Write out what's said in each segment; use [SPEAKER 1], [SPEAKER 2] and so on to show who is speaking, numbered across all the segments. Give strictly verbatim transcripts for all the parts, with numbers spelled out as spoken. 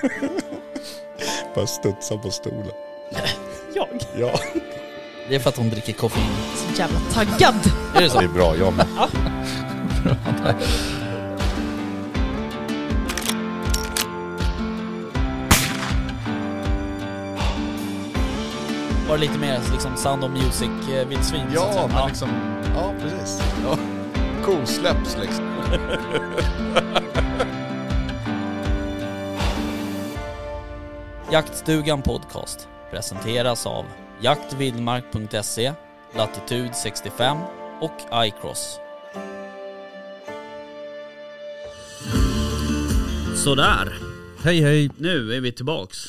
[SPEAKER 1] Bara studsa på stolen.
[SPEAKER 2] Jag?
[SPEAKER 1] Ja.
[SPEAKER 2] Det är för att hon dricker koffein.
[SPEAKER 3] Så jävla taggad.
[SPEAKER 2] Är det så?
[SPEAKER 1] Det är bra, jag med.
[SPEAKER 2] Ja. Var det lite mer liksom Sound of Music-vildsvin?
[SPEAKER 1] Ja, men liksom... Ja, precis. Ja. Kosläpps liksom.
[SPEAKER 2] Jaktstugan podcast presenteras av jaktvildmark punkt se, Latitude sextiofem och iCross. Sådär.
[SPEAKER 4] Hej hej.
[SPEAKER 2] Nu är vi tillbaks.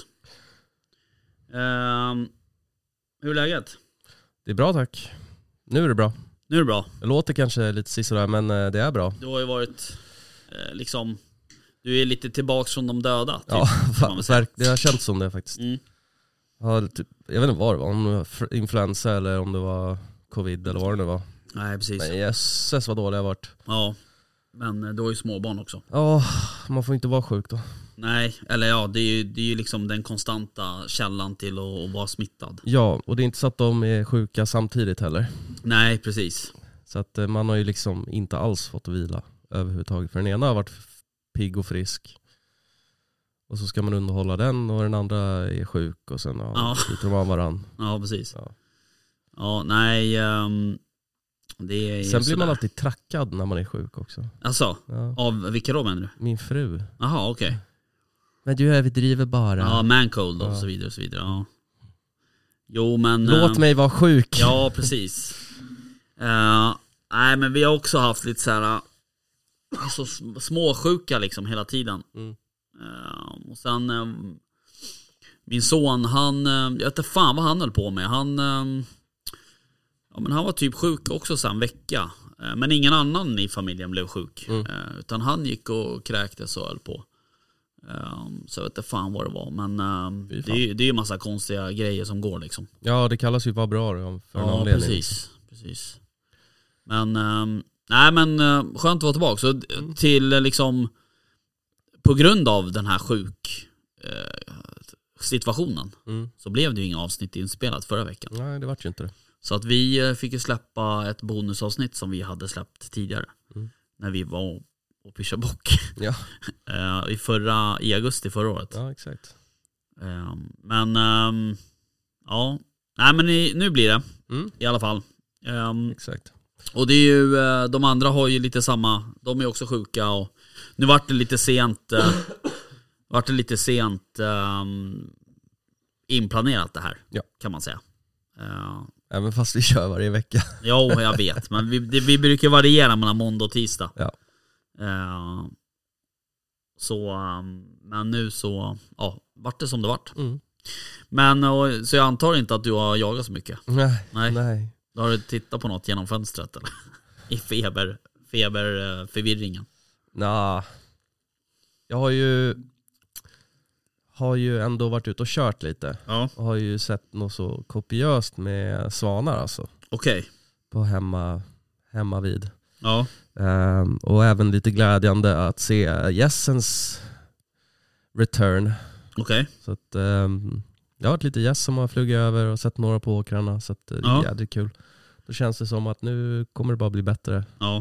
[SPEAKER 2] Um, hur är läget?
[SPEAKER 4] Det är bra tack. Nu är det bra.
[SPEAKER 2] Nu är det bra.
[SPEAKER 4] Det låter kanske lite sisådär, men det är bra.
[SPEAKER 2] Du har ju varit eh, liksom... Du är lite tillbaks från de döda typ,
[SPEAKER 4] ja, fan, det har känts som det faktiskt.
[SPEAKER 2] Mm.
[SPEAKER 4] Ja, typ, jag vet inte vad det var, om det var influensa eller om det var covid eller vad det nu var.
[SPEAKER 2] Nej, precis.
[SPEAKER 4] Men jösses vad dålig jag har varit.
[SPEAKER 2] Ja, men du har ju småbarn också.
[SPEAKER 4] Ja, man får inte vara sjuk då.
[SPEAKER 2] Nej, eller ja, det är ju, det är ju liksom den konstanta källan till att, att vara smittad.
[SPEAKER 4] Ja, och det är inte så att de är sjuka samtidigt heller.
[SPEAKER 2] Nej, precis.
[SPEAKER 4] Så att man har ju liksom inte alls fått vila överhuvudtaget. För den ena har varit pigg och frisk. Och så ska man underhålla den och den andra är sjuk och sen ja,
[SPEAKER 2] ja.
[SPEAKER 4] byter de av varann.
[SPEAKER 2] Ja, precis.
[SPEAKER 4] Ja,
[SPEAKER 2] ja nej... Um, det är
[SPEAKER 4] sen blir
[SPEAKER 2] sådär.
[SPEAKER 4] man alltid trackad när man är sjuk också.
[SPEAKER 2] Alltså,
[SPEAKER 4] ja.
[SPEAKER 2] Av vilka då menar du?
[SPEAKER 4] Min fru.
[SPEAKER 2] Jaha, okej. Okay.
[SPEAKER 4] Men du överdriver bara.
[SPEAKER 2] Ja, mancold och
[SPEAKER 4] ja.
[SPEAKER 2] så vidare och så vidare. Ja. Jo, men...
[SPEAKER 4] Låt um, mig vara sjuk.
[SPEAKER 2] Ja, precis. uh, nej, men vi har också haft lite så här... Alltså småsjuka liksom hela tiden.
[SPEAKER 4] Mm.
[SPEAKER 2] Uh, och sen uh, min son, han uh, jag vet inte fan vad han höll på med. Han uh, ja, men han var typ sjuk också sen en vecka. Uh, men ingen annan i familjen blev sjuk.
[SPEAKER 4] Mm.
[SPEAKER 2] Uh, utan han gick och kräktes och höll på. Uh, så jag vet inte fan vad det var. Men uh, det är ju det är en massa konstiga grejer som går liksom.
[SPEAKER 4] Ja, det kallas ju vad bra då, för en
[SPEAKER 2] ja,
[SPEAKER 4] anledning.
[SPEAKER 2] precis, precis. Men uh, nej men uh, skönt att vara tillbaka. Så mm. till liksom på grund av den här sjuk eh, situationen
[SPEAKER 4] mm.
[SPEAKER 2] så blev det ju inga avsnitt inspelat förra veckan.
[SPEAKER 4] Nej, det var ju inte det.
[SPEAKER 2] Så att vi fick ju släppa ett bonusavsnitt som vi hade släppt tidigare. Mm. När vi var och pyschade bock.
[SPEAKER 4] Ja.
[SPEAKER 2] uh, i, förra, I augusti förra året.
[SPEAKER 4] Ja, exakt.
[SPEAKER 2] Uh, men um, ja, nej men i, nu blir det mm. i alla fall. Um,
[SPEAKER 4] exakt.
[SPEAKER 2] Och det är ju, uh, de andra har ju lite samma, de är också sjuka och nu vart det lite sent uh, vart det lite sent um, inplanerat det här, ja. Kan man säga. Uh,
[SPEAKER 4] Även fast vi kör varje vecka.
[SPEAKER 2] Ja, jag vet. Men vi, det, vi brukar variera mellan måndag och tisdag.
[SPEAKER 4] Ja.
[SPEAKER 2] Uh, så, um, men nu så, ja, vart det som det vart. Mm. Men, och, så jag antar inte att du har jagat så mycket.
[SPEAKER 4] Nej,
[SPEAKER 2] nej.
[SPEAKER 4] nej.
[SPEAKER 2] Då har du tittat på något genom fönstret eller? I feber, feber uh, förvirringen.
[SPEAKER 4] Nej. Jag har ju har ju ändå varit ute och kört lite.
[SPEAKER 2] Ja.
[SPEAKER 4] Och har ju sett något så kopiöst med svanar alltså.
[SPEAKER 2] Okej. Okay.
[SPEAKER 4] På hemma, hemma vid.
[SPEAKER 2] Ja.
[SPEAKER 4] Um, och även lite glädjande att se gässens return.
[SPEAKER 2] Okej. Okay.
[SPEAKER 4] Så att um, jag har varit lite gäss som har flugit över och sett några på åkrarna. Så att det är ja. jävligt kul. Då känns det som att nu kommer det bara bli bättre.
[SPEAKER 2] Ja.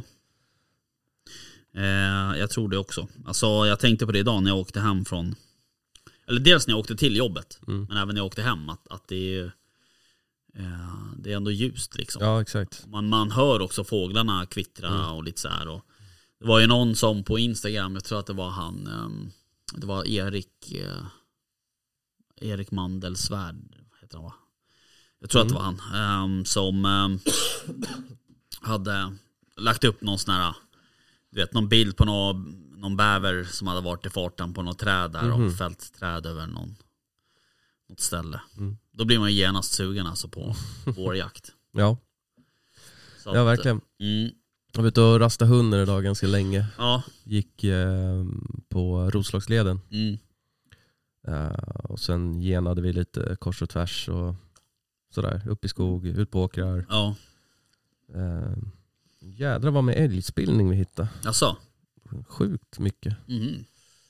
[SPEAKER 2] Eh, jag tror det också. Alltså jag tänkte på det idag när jag åkte hem från, eller dels när jag åkte till jobbet, mm. men även när jag åkte hem att, att det är eh, det är ändå ljust liksom.
[SPEAKER 4] Ja, exakt.
[SPEAKER 2] Man, man hör också fåglarna kvittra mm. och lite så här. Och det var ju någon som på Instagram, jag tror att det var han eh, det var Erik eh, Erik Mandelsvärd heter han va? Jag tror mm. att det var han eh, som eh, hade lagt upp någon sån här, du vet, någon bild på någon, någon bäver som hade varit i farten på något träd där mm. och fällt träd över någon, något ställe. Mm. Då blir man ju genast sugen alltså på vårjakt.
[SPEAKER 4] Ja,
[SPEAKER 2] så
[SPEAKER 4] ja att, verkligen.
[SPEAKER 2] Mm.
[SPEAKER 4] Jag var ute och rasta hunden idag ganska länge.
[SPEAKER 2] Ja.
[SPEAKER 4] Gick eh, på Roslagsleden.
[SPEAKER 2] Mm.
[SPEAKER 4] Uh, och sen genade vi lite kors och tvärs och sådär. Upp i skog, ut på åkrar.
[SPEAKER 2] Ja.
[SPEAKER 4] Uh, jädrar vad med älgspillning vi hittade.
[SPEAKER 2] Jaså?
[SPEAKER 4] Sjukt mycket.
[SPEAKER 2] Mm.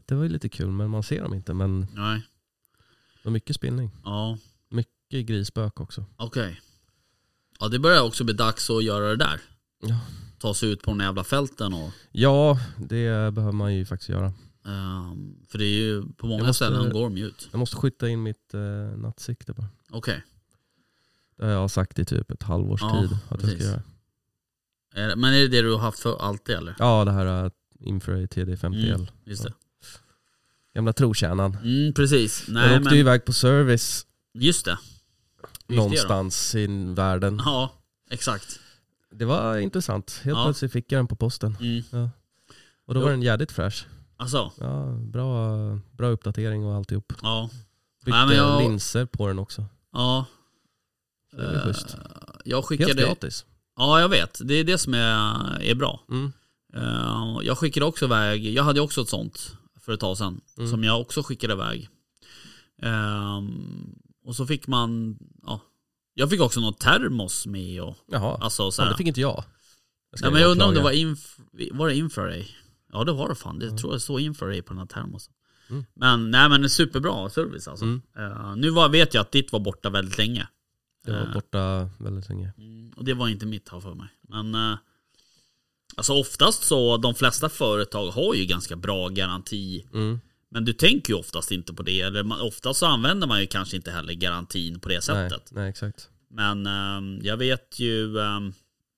[SPEAKER 4] det var ju lite kul, men man ser dem inte. Men
[SPEAKER 2] Nej.
[SPEAKER 4] det var mycket spillning.
[SPEAKER 2] Ja.
[SPEAKER 4] Mycket grisbök också.
[SPEAKER 2] Okej. Okay. Ja, det börjar också bli dags att göra det där.
[SPEAKER 4] Ja.
[SPEAKER 2] Ta sig ut på de jävla fälten och...
[SPEAKER 4] Ja, det behöver man ju faktiskt göra.
[SPEAKER 2] Um, för det är ju på många
[SPEAKER 4] måste,
[SPEAKER 2] ställen går de ut.
[SPEAKER 4] Jag måste skjuta in mitt uh, nattsikte bara.
[SPEAKER 2] Okej. Okay.
[SPEAKER 4] Det har jag sagt i typ ett halvårs
[SPEAKER 2] ja,
[SPEAKER 4] tid att jag ska göra.
[SPEAKER 2] Är det, men är det det du har haft för alltid eller?
[SPEAKER 4] Ja, det här uh, Infrared T D femtio L.
[SPEAKER 2] Mm, just det.
[SPEAKER 4] Gamla trotjänaren.
[SPEAKER 2] Mm, precis. Nej,
[SPEAKER 4] jag åkte
[SPEAKER 2] men...
[SPEAKER 4] iväg på service.
[SPEAKER 2] Just det.
[SPEAKER 4] Någonstans i världen.
[SPEAKER 2] Ja, exakt.
[SPEAKER 4] Det var intressant. Helt
[SPEAKER 2] ja.
[SPEAKER 4] plötsligt fick jag den på posten.
[SPEAKER 2] Mm.
[SPEAKER 4] Ja. Och då jo. var den jävligt fräsch.
[SPEAKER 2] Alltså.
[SPEAKER 4] Ja, bra, bra uppdatering och alltihop.
[SPEAKER 2] Ja.
[SPEAKER 4] Bytte
[SPEAKER 2] Nej, men jag...
[SPEAKER 4] linser på den också.
[SPEAKER 2] Ja.
[SPEAKER 4] Det är schysst.
[SPEAKER 2] Jag skickade...
[SPEAKER 4] Helt gratis.
[SPEAKER 2] Ja, jag vet. Det är det som är, är bra.
[SPEAKER 4] Mm.
[SPEAKER 2] Jag skickade också iväg. Jag hade också ett sånt för ett tag sedan. Mm. Som jag också skickade iväg. Um, och så fick man... Ja, jag fick också något termos med. Och,
[SPEAKER 4] Jaha,
[SPEAKER 2] alltså, så
[SPEAKER 4] ja, det fick inte jag. jag
[SPEAKER 2] Nej, men jag undrar om det var, inf var det infrared. Ja, det var det fan. Det mm. tror jag så infrared på den här termosen. Mm. Men nej, men superbra service alltså. Mm. Uh, nu var, vet jag att ditt var borta väldigt länge.
[SPEAKER 4] Det var borta väldigt länge.
[SPEAKER 2] Mm, och det var inte mitt här för mig. Men uh, alltså oftast så, de flesta företag har ju ganska bra garanti.
[SPEAKER 4] Mm.
[SPEAKER 2] Men du tänker ju oftast inte på det. Eller man, oftast så använder man ju kanske inte heller garantin på det sättet.
[SPEAKER 4] Nej, nej exakt. Men
[SPEAKER 2] um, jag vet ju um,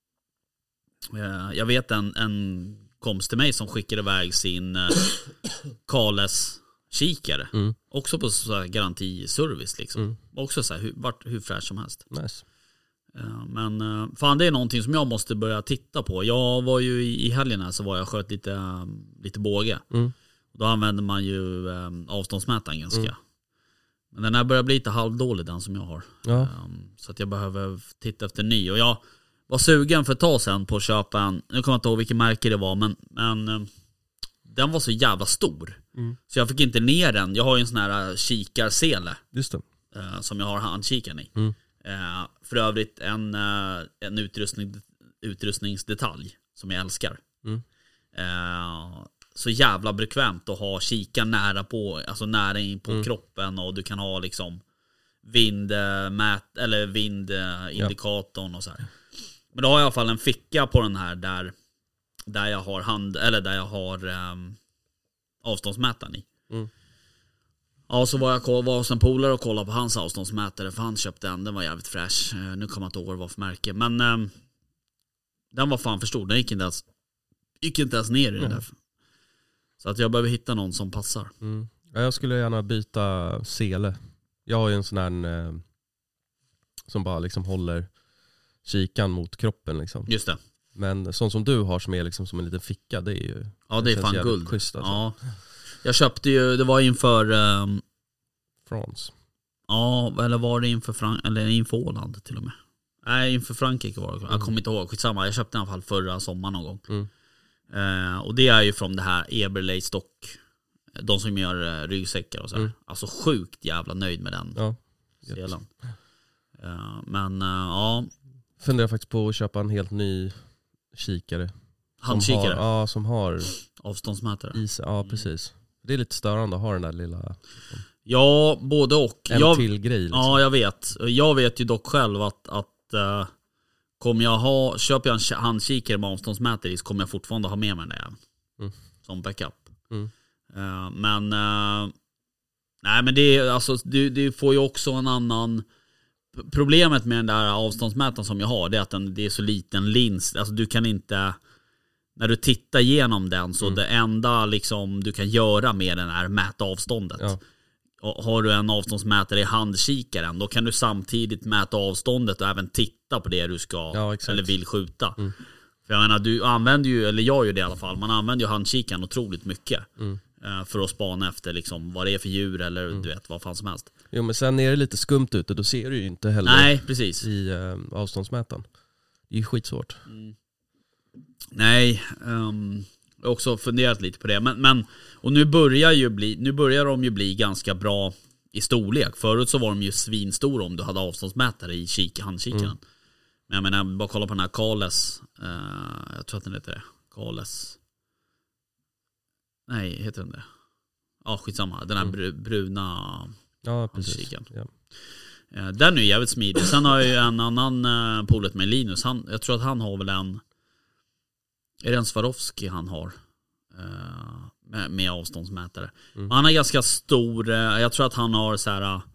[SPEAKER 2] uh, jag vet en, en kompis till mig som skickade iväg sin uh, Kales kikare. Mm. Också på så här garantiservice liksom. Mm. Också så här, hur, vart, hur fräsch som helst.
[SPEAKER 4] Nice.
[SPEAKER 2] Uh, men uh, fan, det är någonting som jag måste börja titta på. Jag var ju i, i helgen här så var jag sköt lite, um, lite båge. Mm. Då använder man ju um, avståndsmätaren ganska. Mm. Men den här börjar bli lite halvdålig, den som jag har.
[SPEAKER 4] Ja.
[SPEAKER 2] Um, så att jag behöver titta efter ny. Och jag var sugen för ett tag sedan på att köpa en, nu kommer jag inte ihåg vilken märke det var, men, men um, den var så jävla stor. Mm. Så jag fick inte ner den. Jag har ju en sån här uh, kikarsele.
[SPEAKER 4] Just det.
[SPEAKER 2] Uh, som jag har handkikaren i.
[SPEAKER 4] Mm.
[SPEAKER 2] Uh, för övrigt en, uh, en utrustning, utrustningsdetalj som jag älskar. Mm. Uh, så jävla bekvämt att ha kika nära på, alltså nära in på mm. kroppen, och du kan ha liksom vindmät eller vindindikatorn ja. och så här. Men då har jag i alla fall en ficka på den här där där jag har hand eller där jag har um, avståndsmätaren i. Mm. Ja, så var jag var hos en polare och kollade på hans avståndsmätare, för han köpte en, den var jävligt fräsch. Uh, nu kommer jag inte ihåg vad det var för märke, men um, den var fan för stor. Den gick inte ens gick inte ens ner i den mm. där. Så att jag behöver hitta någon som passar.
[SPEAKER 4] Mm. Ja, jag skulle gärna byta sele. Jag har ju en sån här eh, som bara liksom håller kikan mot kroppen liksom.
[SPEAKER 2] Just det.
[SPEAKER 4] Men sån som du har som är liksom som en liten ficka, det är ju...
[SPEAKER 2] Ja, det är fan guld.
[SPEAKER 4] Schysst, alltså.
[SPEAKER 2] Ja. Jag köpte ju, det var inför... Um,
[SPEAKER 4] France.
[SPEAKER 2] Ja, eller var det inför Frank eller inför Åland till och med. Nej, inför Frankrike var det. Mm. Jag kommer inte ihåg, skitsamma. Jag köpte i alla fall förra sommaren någon gång. Mm. Uh, och det är ju från det här Eberle Stock, de som gör uh, ryggsäckar och så här. Mm. Alltså sjukt jävla nöjd med den.
[SPEAKER 4] Ja.
[SPEAKER 2] Sedan. Uh, men uh, ja.
[SPEAKER 4] Funderar faktiskt på att köpa en helt ny kikare.
[SPEAKER 2] Handkikare?
[SPEAKER 4] Som har, ja, som har
[SPEAKER 2] avståndsmätare.
[SPEAKER 4] Is, ja, precis. Det är lite störande att ha den där lilla... Liksom,
[SPEAKER 2] ja, både och.
[SPEAKER 4] En
[SPEAKER 2] jag,
[SPEAKER 4] till grej. Liksom.
[SPEAKER 2] Ja, jag vet. Jag vet ju dock själv att, att uh, kommer jag ha, köper jag en handkikare med avståndsmätare i, så kommer jag fortfarande ha med mig den där mm. som backup. Mm. Uh, men uh, nej, men det är alltså du, du får ju också en annan. Problemet med den där avståndsmätaren som jag har, det är att den, det är så liten lins. Alltså du kan inte, när du tittar igenom den, så mm. det enda liksom du kan göra med den är mäta avståndet. Ja. Och har du en avståndsmätare i handkikaren, då kan du samtidigt mäta avståndet och även titta på det du ska ja, eller vill skjuta. Mm. För jag menar, du använder ju, eller jag gör det i alla fall, man använder ju handkikaren otroligt mycket. Mm. För att spana efter liksom vad det är för djur eller mm. du vet, vad fan som helst.
[SPEAKER 4] Jo, men sen är det lite skumt ute, då ser du ju inte heller.
[SPEAKER 2] Nej, precis.
[SPEAKER 4] I äh, avståndsmätaren. Det är ju skitsvårt.
[SPEAKER 2] Mm. Nej, um, jag har också funderat lite på det. Men, men, och nu börjar, ju bli, nu börjar de ju bli ganska bra i storlek. Förut så var de ju svinstora om du hade avståndsmätare i kik, handkikaren. Mm. Men jag menar, bara kolla på den här Kales. Uh, jag tror att den heter det. Kales. Nej, heter den det? ja skitsamma, den här
[SPEAKER 4] Mm.
[SPEAKER 2] br- bruna
[SPEAKER 4] Ja, precis.
[SPEAKER 2] handkiken.
[SPEAKER 4] Ja.
[SPEAKER 2] Eh, Den är ju jävligt smidig. Sen har jag ju en annan eh, polet med Linus. Han, jag tror att han har väl en, är det en Swarovski han har? Eh, med, med avståndsmätare.
[SPEAKER 4] Mm.
[SPEAKER 2] Han har ganska stor, eh, jag tror att han har så här eh,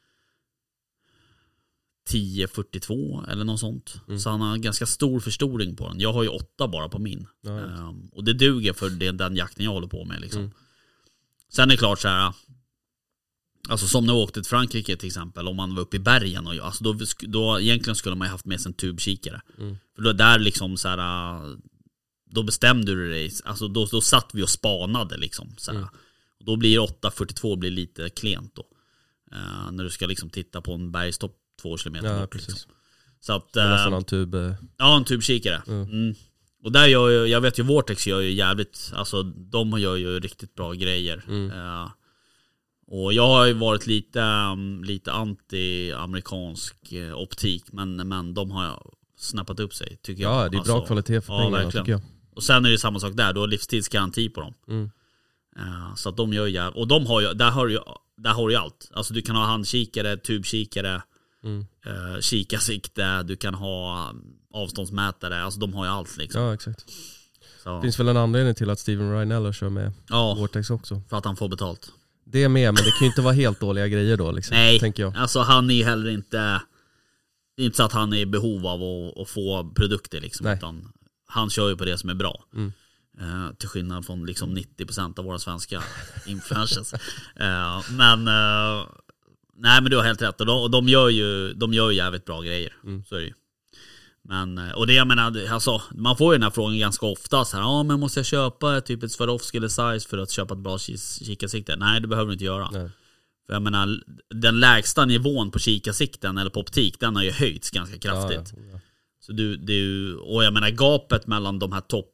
[SPEAKER 2] tio fyrtiotvå eller något sånt.
[SPEAKER 4] Mm.
[SPEAKER 2] Så han har en ganska stor förstoring på den. Jag har ju åtta bara på min.
[SPEAKER 4] Ja, ja.
[SPEAKER 2] Eh, och det duger för det, den jakten jag håller på med liksom.
[SPEAKER 4] Mm.
[SPEAKER 2] Sen är det klart så här. Alltså som när jag åkte till Frankrike till exempel. Om man var uppe i bergen och, alltså då, då egentligen skulle man ju haft med sig en tubkikare.
[SPEAKER 4] Mm.
[SPEAKER 2] För då där liksom så här, då bestämde du dig. Alltså då, då satt vi och spanade liksom så här.
[SPEAKER 4] Mm.
[SPEAKER 2] Och då blir åtta fyrtiotvå blir lite klent då. Uh, när du ska liksom titta på en bergstopp två kilometer
[SPEAKER 4] Ja,
[SPEAKER 2] bort
[SPEAKER 4] precis.
[SPEAKER 2] liksom. Så att
[SPEAKER 4] Det är nästan
[SPEAKER 2] uh,
[SPEAKER 4] en tub. eh,
[SPEAKER 2] ja, en tubkikare.
[SPEAKER 4] Mm.
[SPEAKER 2] Mm. Och där gör jag, jag vet ju Vortex gör ju jävligt, alltså de gör ju riktigt bra grejer.
[SPEAKER 4] Mm.
[SPEAKER 2] Uh, och jag har ju varit lite, um, lite anti-amerikansk uh, optik, men, men de har snappat upp sig tycker jag.
[SPEAKER 4] Ja, det är bra
[SPEAKER 2] Alltså,
[SPEAKER 4] kvalitet för
[SPEAKER 2] ja,
[SPEAKER 4] pengarna
[SPEAKER 2] verkligen.
[SPEAKER 4] tycker jag.
[SPEAKER 2] Och sen är det samma sak där, du har livstidsgaranti på dem.
[SPEAKER 4] Mm.
[SPEAKER 2] Uh, så att de gör ju, och de har ju, där har du ju, där har du ju allt. Alltså du kan ha handkikare, tubkikare,
[SPEAKER 4] Mm.
[SPEAKER 2] uh, kikarsikte, du kan ha um, avståndsmätare, alltså de har ju allt liksom.
[SPEAKER 4] Ja, exakt.
[SPEAKER 2] Så,
[SPEAKER 4] Det finns väl en anledning till att Steven Reinello kör med
[SPEAKER 2] ja,
[SPEAKER 4] Vortex också.
[SPEAKER 2] för att han får betalt.
[SPEAKER 4] Det är med, men det kan ju inte vara helt dåliga grejer då liksom,
[SPEAKER 2] Nej,
[SPEAKER 4] tänker jag.
[SPEAKER 2] alltså han är heller inte, det är inte så att han är i behov av att, att få produkter liksom,
[SPEAKER 4] Nej.
[SPEAKER 2] utan han kör ju på det som är bra.
[SPEAKER 4] Mm.
[SPEAKER 2] Eh, till skillnad från liksom nittio procent av våra svenska influencers. eh, men eh, nej, men du har helt rätt, och de, och de gör ju de gör ju jävligt bra grejer.
[SPEAKER 4] Mm.
[SPEAKER 2] Så är det ju. Men, och det jag menar, alltså, man får ju den här frågan ganska ofta så här, ja men måste jag köpa typ ett Swarovski eller size för att köpa ett bra kikarsikte? Nej, det behöver du inte göra.
[SPEAKER 4] Nej.
[SPEAKER 2] För jag menar, den lägsta nivån på kikarsikten eller på optik, den har ju höjts ganska kraftigt.
[SPEAKER 4] Ja, ja.
[SPEAKER 2] Så du, du, och jag menar gapet mellan de här topp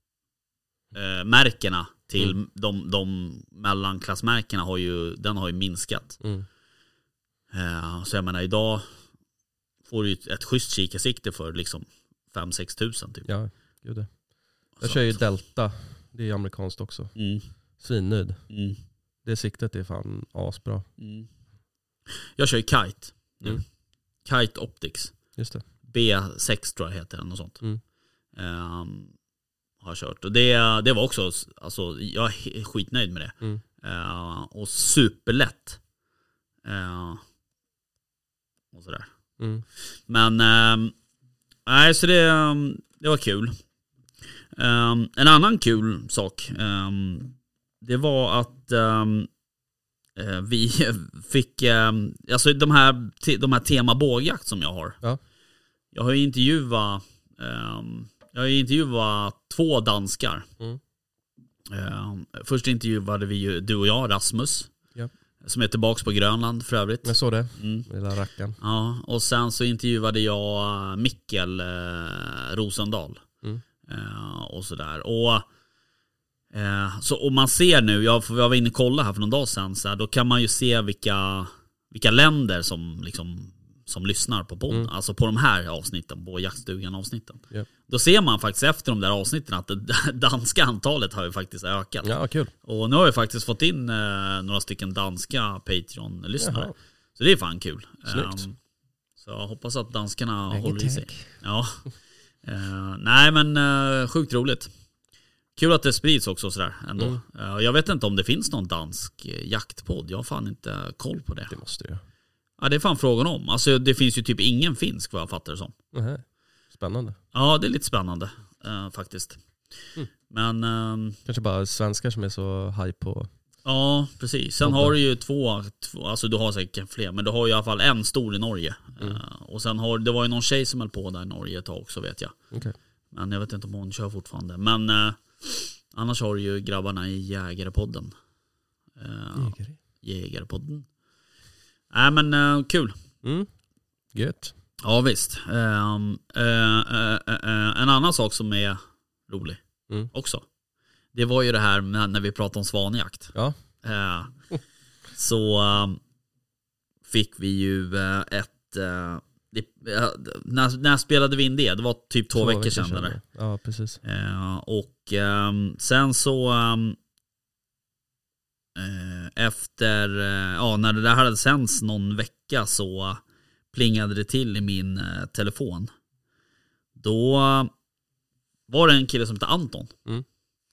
[SPEAKER 2] eh, märkena till
[SPEAKER 4] Mm.
[SPEAKER 2] de, de mellanklassmärkena har ju, den har ju minskat.
[SPEAKER 4] Mm.
[SPEAKER 2] Eh, så jag menar idag får du ett schysst kikarsikte för liksom fem sex tusen typ.
[SPEAKER 4] Ja, gud det. Jag
[SPEAKER 2] Så
[SPEAKER 4] kör ju
[SPEAKER 2] att-
[SPEAKER 4] Delta, det är amerikanskt också.
[SPEAKER 2] Mm,
[SPEAKER 4] Svinnöjd.
[SPEAKER 2] mm,
[SPEAKER 4] Det siktet är fan asbra.
[SPEAKER 2] mm. Jag kör ju Kite nu.
[SPEAKER 4] Mm.
[SPEAKER 2] Kite Optics.
[SPEAKER 4] Just det.
[SPEAKER 2] B sex tror jag heter den och sånt.
[SPEAKER 4] Mm.
[SPEAKER 2] Ehm, har kört. Och det, det var också, alltså, jag är skitnöjd med det.
[SPEAKER 4] Mm.
[SPEAKER 2] Ehm, och superlätt. Ehm, och sådär.
[SPEAKER 4] Mm.
[SPEAKER 2] Men ehm, nej, så det, ehm, det var kul. Ehm, en annan kul sak, ehm, det var att ehm, eh, vi fick, ehm, alltså de här, te, de här tema bågjakt som jag har.
[SPEAKER 4] Ja.
[SPEAKER 2] Jag har ju intervjuat, ehm, jag har ju intervjuat två danskar.
[SPEAKER 4] Mm.
[SPEAKER 2] Ehm, först intervjuade vi ju du och jag, Rasmus.
[SPEAKER 4] Ja.
[SPEAKER 2] Som är tillbaka på Grönland för övrigt.
[SPEAKER 4] Jag såg det,
[SPEAKER 2] Mm.
[SPEAKER 4] lilla rackaren.
[SPEAKER 2] Ja, och sen så intervjuade jag Mikkel eh, Rosendal.
[SPEAKER 4] Mm.
[SPEAKER 2] Eh, och sådär. Och, eh, så, och man ser nu, jag, jag var inne och kollade här för någon dag sedan, så här, då kan man ju se vilka, vilka länder som, liksom, som lyssnar på podden.
[SPEAKER 4] Mm.
[SPEAKER 2] Alltså på de här avsnitten, på jaktstugan avsnitten.
[SPEAKER 4] Ja.
[SPEAKER 2] Då ser man faktiskt efter de där avsnitten att det danska antalet har ju faktiskt ökat.
[SPEAKER 4] Ja, kul.
[SPEAKER 2] Och nu har vi faktiskt fått in eh, några stycken danska Patreon-lyssnare.
[SPEAKER 4] Jaha.
[SPEAKER 2] Så det är fan kul.
[SPEAKER 4] Snyggt.
[SPEAKER 2] Ehm, så jag hoppas att danskarna
[SPEAKER 4] Ingen
[SPEAKER 2] håller i sig.
[SPEAKER 4] tack.
[SPEAKER 2] Ja. Eh, nej men uh, sjukt roligt. Kul att det sprids också sådär ändå.
[SPEAKER 4] Mm.
[SPEAKER 2] Eh, jag vet inte om det finns någon dansk eh, jaktpodd. Jag har fan inte koll på det.
[SPEAKER 4] Det måste du.
[SPEAKER 2] Ja, det är fan frågan om. Alltså det finns ju typ ingen finsk vad jag fattar det som.
[SPEAKER 4] Nähä. Spännande.
[SPEAKER 2] Ja, det är lite spännande eh, faktiskt.
[SPEAKER 4] Mm.
[SPEAKER 2] Men ehm,
[SPEAKER 4] Kanske bara svenskar som är så hype på.
[SPEAKER 2] ja, precis. Sen
[SPEAKER 4] Bobbar.
[SPEAKER 2] har du ju två, två, alltså du har säkert fler, men du har ju i alla fall en stor i Norge.
[SPEAKER 4] Mm.
[SPEAKER 2] Eh, och sen har, det var ju någon tjej som höll på där i Norge ett tag också vet jag.
[SPEAKER 4] Okej.
[SPEAKER 2] Men jag vet inte om hon kör fortfarande. Men eh, annars har du ju grabbarna i Jägarepodden. Eh,
[SPEAKER 4] Jägare.
[SPEAKER 2] Jägarepodden. Nej men eh, kul.
[SPEAKER 4] Mm. Gött.
[SPEAKER 2] Ja visst. Ehm, eh, eh, eh, en annan sak som är rolig
[SPEAKER 4] Mm.
[SPEAKER 2] också. Det var ju det här med, när vi pratade om svanjakt.
[SPEAKER 4] Ja.
[SPEAKER 2] Eh, så um, fick vi ju uh, ett uh, det, uh, när, när spelade vi in det? Det var typ två, veckor sedan eller?
[SPEAKER 4] Ja, precis.
[SPEAKER 2] Uh, och um, sen så um, efter, ja, när det där hade sänds någon vecka så plingade det till i min eh, telefon. Då var det en kille som hette Anton.
[SPEAKER 4] Mm.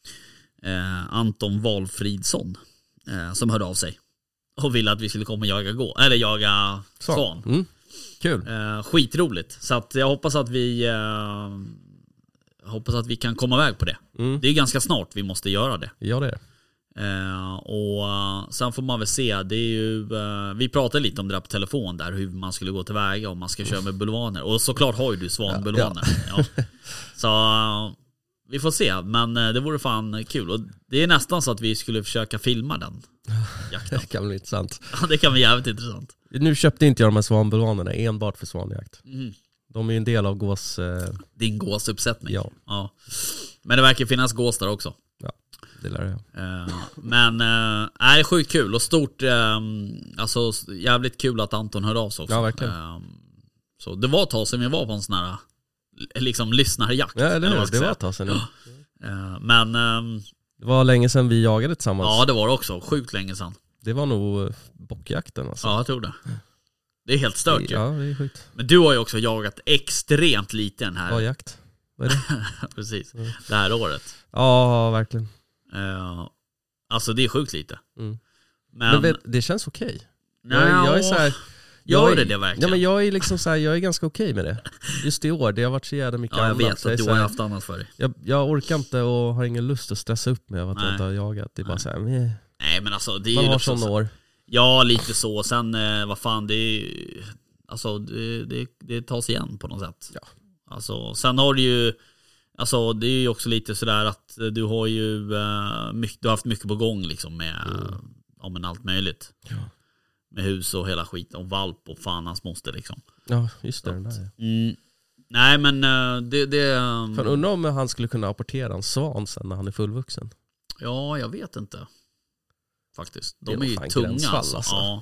[SPEAKER 2] Eh, Anton Valfridsson eh, som hörde av sig och ville att vi skulle komma och jaga gå eller jaga
[SPEAKER 4] Så.
[SPEAKER 2] svan.
[SPEAKER 4] Mm. Kul.
[SPEAKER 2] Eh, skitroligt. Så att jag hoppas att vi eh, hoppas att vi kan komma iväg på det.
[SPEAKER 4] Mm.
[SPEAKER 2] Det är ganska snart vi måste göra det.
[SPEAKER 4] Ja, det är det.
[SPEAKER 2] Eh, och uh, sen får man väl se. Det är ju, uh, vi pratade lite om det där på telefon där, hur man skulle gå tillväga om man ska köra med bulvaner. Och såklart har ju du svanbulvaner. Ja, ja. Så uh, vi får se. Men uh, det vore fan kul. Och det är nästan så att vi skulle försöka filma den jakten.
[SPEAKER 4] Det kan bli intressant.
[SPEAKER 2] Ja, det kan bli jävligt intressant.
[SPEAKER 4] Nu köpte inte jag de här svanbulvanerna enbart för svanjakt.
[SPEAKER 2] Mm.
[SPEAKER 4] De är ju en del av gås... Eh...
[SPEAKER 2] Din gåsuppsättning.
[SPEAKER 4] Ja.
[SPEAKER 2] Ja. Men det verkar finnas gås där också.
[SPEAKER 4] Ja, det lär jag.
[SPEAKER 2] Uh, men uh, är det är sjukt kul och stort, uh, alltså jävligt kul att Anton hörde av sig också.
[SPEAKER 4] Ja, verkligen.
[SPEAKER 2] Uh, så det var ett tag sedan vi var på en sån här liksom lyssnarjakt.
[SPEAKER 4] Ja, eller hur?
[SPEAKER 2] vad ska
[SPEAKER 4] Det var
[SPEAKER 2] jag
[SPEAKER 4] ett tag sedan.
[SPEAKER 2] säga. Uh, men um,
[SPEAKER 4] Det var länge sedan vi jagade tillsammans.
[SPEAKER 2] ja, det var det också. Sjukt länge sedan.
[SPEAKER 4] Det var nog bockjakten alltså.
[SPEAKER 2] Ja, jag tror det. Det är helt stört ju.
[SPEAKER 4] Ja, det är sjukt.
[SPEAKER 2] Men du har ju också jagat extremt lite den här.
[SPEAKER 4] Ja, jakt. Vad är det?
[SPEAKER 2] Precis. Det här året.
[SPEAKER 4] Ja, verkligen.
[SPEAKER 2] Uh, alltså det är sjukt lite.
[SPEAKER 4] Mm.
[SPEAKER 2] Men,
[SPEAKER 4] Men vet, det känns okej.
[SPEAKER 2] nej,
[SPEAKER 4] Jag, jag är så här,
[SPEAKER 2] gör
[SPEAKER 4] jag
[SPEAKER 2] det
[SPEAKER 4] är,
[SPEAKER 2] det verkligen?
[SPEAKER 4] Ja, men jag är liksom så här, jag är ganska okej med det. Just i år, det har varit så jävla mycket
[SPEAKER 2] Ja, jag
[SPEAKER 4] annat.
[SPEAKER 2] vet
[SPEAKER 4] Så jag
[SPEAKER 2] att
[SPEAKER 4] är
[SPEAKER 2] du
[SPEAKER 4] så
[SPEAKER 2] har
[SPEAKER 4] här,
[SPEAKER 2] haft annat för dig.
[SPEAKER 4] jag, jag orkar inte och har ingen lust att stressa upp med av att
[SPEAKER 2] Nej.
[SPEAKER 4] jag inte har jagat. Det är bara
[SPEAKER 2] Nej.
[SPEAKER 4] så här, meh.
[SPEAKER 2] Nej, men alltså det är
[SPEAKER 4] Man
[SPEAKER 2] ju
[SPEAKER 4] har
[SPEAKER 2] också
[SPEAKER 4] sådana
[SPEAKER 2] så,
[SPEAKER 4] år.
[SPEAKER 2] ja, lite så. Sen, eh, vad fan, det är alltså det, det, det tas igen på något sätt.
[SPEAKER 4] Ja.
[SPEAKER 2] Alltså, sen har du ju, alltså det är ju också lite sådär att du har ju eh, mycket, du har haft mycket på gång liksom med, mm. ja, men allt möjligt.
[SPEAKER 4] Ja.
[SPEAKER 2] Med hus och hela skiten och valp och fan hans moster liksom.
[SPEAKER 4] Ja, just det. Den där.
[SPEAKER 2] Mm. Nej, men eh, det... det um,
[SPEAKER 4] Fan, undrar om han skulle kunna apportera en svan sen när han är fullvuxen.
[SPEAKER 2] ja, jag vet inte. Faktiskt. De
[SPEAKER 4] Det är
[SPEAKER 2] är ju
[SPEAKER 4] fan
[SPEAKER 2] tunga
[SPEAKER 4] gränsfall,
[SPEAKER 2] alltså.
[SPEAKER 4] alltså.
[SPEAKER 2] Ja.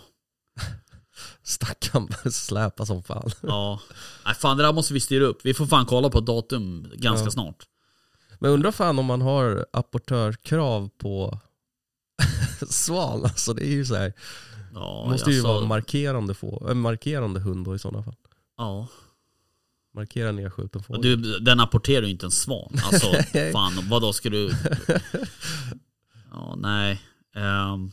[SPEAKER 4] Stackarn släpa som fan.
[SPEAKER 2] Ja. Nej, fan, det där måste vi styra upp. Vi får fan kolla på ett datum ganska
[SPEAKER 4] Ja.
[SPEAKER 2] snart.
[SPEAKER 4] Men undrar fan om man har apportörkrav på svan. Alltså det är ju så här.
[SPEAKER 2] Ja,
[SPEAKER 4] Måste ju
[SPEAKER 2] alltså,
[SPEAKER 4] vara markerande, få, äh, markerande hund då i sådana fall.
[SPEAKER 2] ja.
[SPEAKER 4] Markera nedskjuten
[SPEAKER 2] Och
[SPEAKER 4] fågel.
[SPEAKER 2] du, den apporterar ju inte en svan. Alltså, fan, vad då ska du... Ja, nej. Um...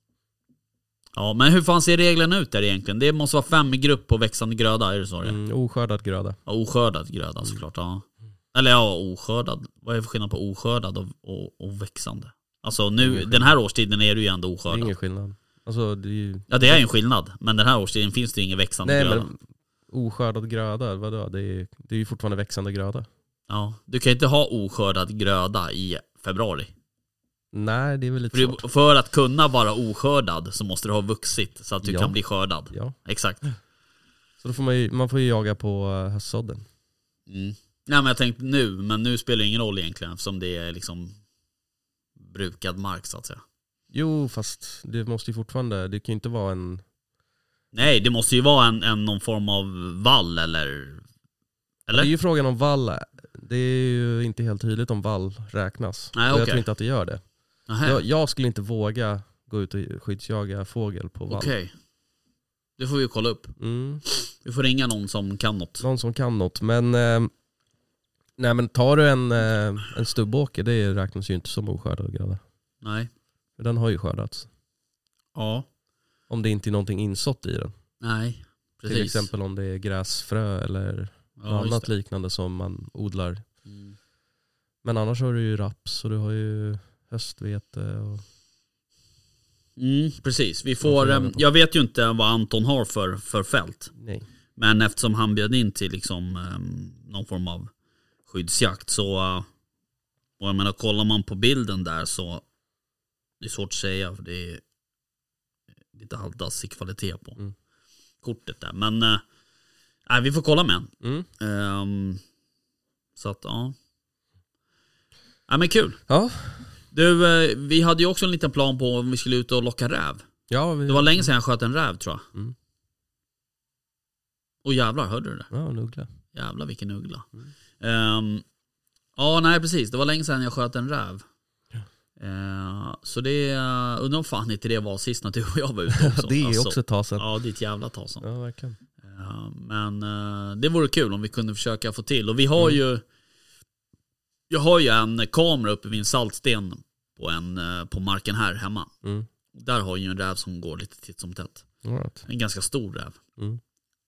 [SPEAKER 2] Ja, men hur fan ser reglerna ut där egentligen? Det måste vara fem i grupp på växande gröda, är det så?
[SPEAKER 4] Mm, oskördad gröda.
[SPEAKER 2] Ja, oskördad gröda såklart, ja. Eller ja, oskördad. Vad är för skillnad på oskördad och, och, och växande? Alltså nu, den här årstiden är det ju ändå
[SPEAKER 4] Det är
[SPEAKER 2] oskördad.
[SPEAKER 4] ingen skillnad. Alltså det är ju...
[SPEAKER 2] Ja, det är ju en skillnad. Men den här årstiden finns det ju ingen växande
[SPEAKER 4] Nej,
[SPEAKER 2] gröda.
[SPEAKER 4] men oskördad gröda, vadå? Det är, det är ju fortfarande växande gröda.
[SPEAKER 2] Ja, du kan ju inte ha oskördad gröda i februari.
[SPEAKER 4] Nej, det är väl lite
[SPEAKER 2] För,
[SPEAKER 4] svårt.
[SPEAKER 2] du, för att kunna vara oskördad så måste du ha vuxit så att du
[SPEAKER 4] Ja.
[SPEAKER 2] kan bli skördad.
[SPEAKER 4] Ja.
[SPEAKER 2] Exakt.
[SPEAKER 4] Så då får man ju, man får ju jaga på uh, höstsådden.
[SPEAKER 2] Mm. Nej, men jag tänkte nu, men nu spelar det ingen roll egentligen eftersom det är liksom brukad mark så att säga.
[SPEAKER 4] Jo, fast det måste ju fortfarande, det kan ju inte vara en...
[SPEAKER 2] Nej, det måste ju vara en, en någon form av vall eller... Eller?
[SPEAKER 4] Det är ju frågan om vall, det är ju inte helt tydligt om vall räknas.
[SPEAKER 2] Nej,
[SPEAKER 4] Och
[SPEAKER 2] okej.
[SPEAKER 4] jag tror inte att det gör det.
[SPEAKER 2] Nähä.
[SPEAKER 4] Jag, jag skulle inte våga gå ut och skyddsjaga fågel på vall.
[SPEAKER 2] Okej. Det får vi kolla upp.
[SPEAKER 4] Mm.
[SPEAKER 2] Vi får ringa någon som kan något.
[SPEAKER 4] Någon som kan något, men... Eh, nej men tar du en, eh, en stubbåker, det räknas ju inte som oskördad gröda.
[SPEAKER 2] Nej.
[SPEAKER 4] För den har ju skördats.
[SPEAKER 2] Ja.
[SPEAKER 4] Om det inte är någonting insått i den.
[SPEAKER 2] Nej. Precis.
[SPEAKER 4] Till exempel om det är gräsfrö eller
[SPEAKER 2] ja,
[SPEAKER 4] något
[SPEAKER 2] just
[SPEAKER 4] annat
[SPEAKER 2] det.
[SPEAKER 4] liknande som man odlar.
[SPEAKER 2] Mm.
[SPEAKER 4] Men annars har du ju raps och du har ju höstvete och...
[SPEAKER 2] Mm, precis. Vi
[SPEAKER 4] Man
[SPEAKER 2] får,
[SPEAKER 4] får
[SPEAKER 2] eh,
[SPEAKER 4] jaga på.
[SPEAKER 2] jag vet ju inte vad Anton har för, för fält.
[SPEAKER 4] Nej.
[SPEAKER 2] Men eftersom han bjöd in till liksom, um, någon form av skyddsjakt så... Uh, och jag menar, kollar man på bilden där så... Det är svårt att säga för det är lite halvdassig kvalitet på
[SPEAKER 4] Mm.
[SPEAKER 2] kortet där. Men uh, nej, vi får kolla med en.
[SPEAKER 4] Mm.
[SPEAKER 2] Um, så att, ja. Ja, men kul.
[SPEAKER 4] Ja.
[SPEAKER 2] Du, uh, vi hade ju också en liten plan på om vi skulle ut och locka räv.
[SPEAKER 4] Ja, vi...
[SPEAKER 2] Det var länge sedan jag sköt en räv, tror jag.
[SPEAKER 4] Mm.
[SPEAKER 2] Och jävlar, hörde du det?
[SPEAKER 4] Ja, en uggla.
[SPEAKER 2] Jävlar vilken uggla.
[SPEAKER 4] Mm.
[SPEAKER 2] Um, ja, nej precis. Det var länge sedan jag sköt en räv.
[SPEAKER 4] Ja.
[SPEAKER 2] Uh, så det uh, undrar om fan inte det var sist när du och jag var ute också.
[SPEAKER 4] Det är
[SPEAKER 2] alltså,
[SPEAKER 4] också ett tag sedan.
[SPEAKER 2] Ja, det är ett jävla tag sedan.
[SPEAKER 4] Ja, verkligen.
[SPEAKER 2] Uh, men uh, det vore kul om vi kunde försöka få till. Och vi har mm. ju jag har ju en kamera uppe vid en saltsten på, en, uh, på marken här hemma. Mm. Där har ju en räv som går lite titt som tätt.
[SPEAKER 4] Right.
[SPEAKER 2] En ganska stor räv. Mm.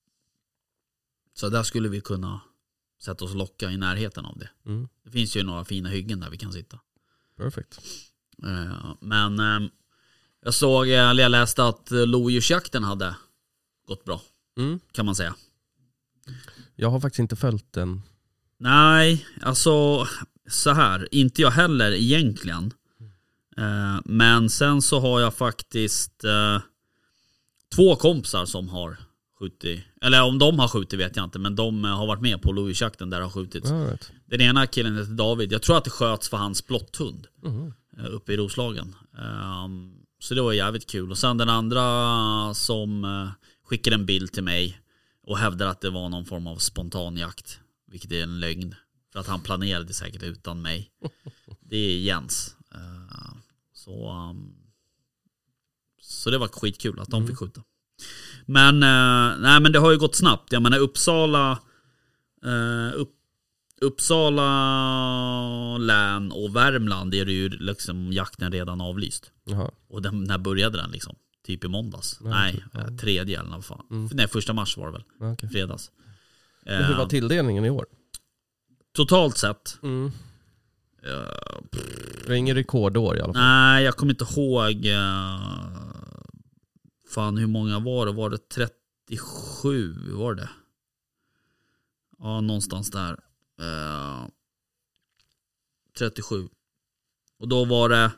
[SPEAKER 2] Så där skulle vi kunna sätta oss och locka i närheten av det. Mm. Det finns ju några fina hyggen där vi kan sitta.
[SPEAKER 4] Perfekt.
[SPEAKER 2] Uh, men uh, jag såg, eller jag läste att lodjursjakten hade gått bra. Mm. Kan man säga.
[SPEAKER 4] Jag har faktiskt inte följt den.
[SPEAKER 2] Nej, alltså så här. Inte jag heller egentligen. Uh, men sen så har jag faktiskt uh, två kompisar som har skjutit. Eller om de har skjutit vet jag inte. Men de har varit med på lodjursjakten där har skjutits.
[SPEAKER 4] Right.
[SPEAKER 2] Den ena killen heter David. Jag tror att det sköts för hans plotthund. Mm. Uppe i Roslagen. Um, så det var jävligt kul. Och sen den andra som uh, skickade en bild till mig och hävdade att det var någon form av spontanjakt. Vilket är en lögn. För att han planerade säkert utan mig. Det är Jens. Uh, så, um, så det var skitkul att de mm. fick skjuta. Men, uh, nej, men det har ju gått snabbt. Jag menar Uppsala uh, upp Uppsala län och Värmland är det ju liksom jakten redan avlyst. Jaha. Och den, när började den liksom? Typ i måndags. Ja, Nej, ja. tredje eller vad fan. Mm. Nej, första mars var det väl. Ja, okay. Fredags.
[SPEAKER 4] Men hur var tilldelningen i år?
[SPEAKER 2] Totalt sett. Mm.
[SPEAKER 4] Uh, det är ingen rekordår i alla fall.
[SPEAKER 2] Nej, jag kommer inte ihåg. Uh, fan, hur många var det? Var det trettiosju? Var det? Ja, någonstans där. Uh, trettiosju. Och då var det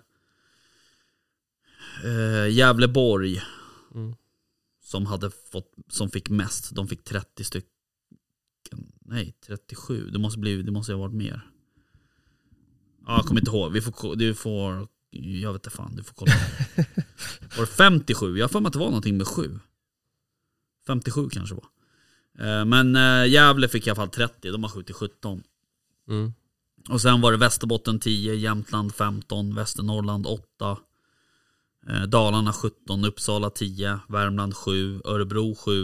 [SPEAKER 2] uh, Gävleborg mm. som hade fått, som fick mest. De fick trettio stycken. Nej, trettiosju. Det måste bli, det måste ha varit mer. Ja, jag kommer inte ihåg. Vi får, du får, jag vet inte fan, du får kolla. Var det femtiosju? Jag har för mig att det var någonting med sju. femtiosju kanske var. Men Gävle fick i alla fall trettio. De har skjutit sjutton. Mm. Och sen var det Västerbotten tio, Jämtland femton, Västernorrland åtta, Dalarna sjutton, Uppsala tio, Värmland sju, Örebro sju,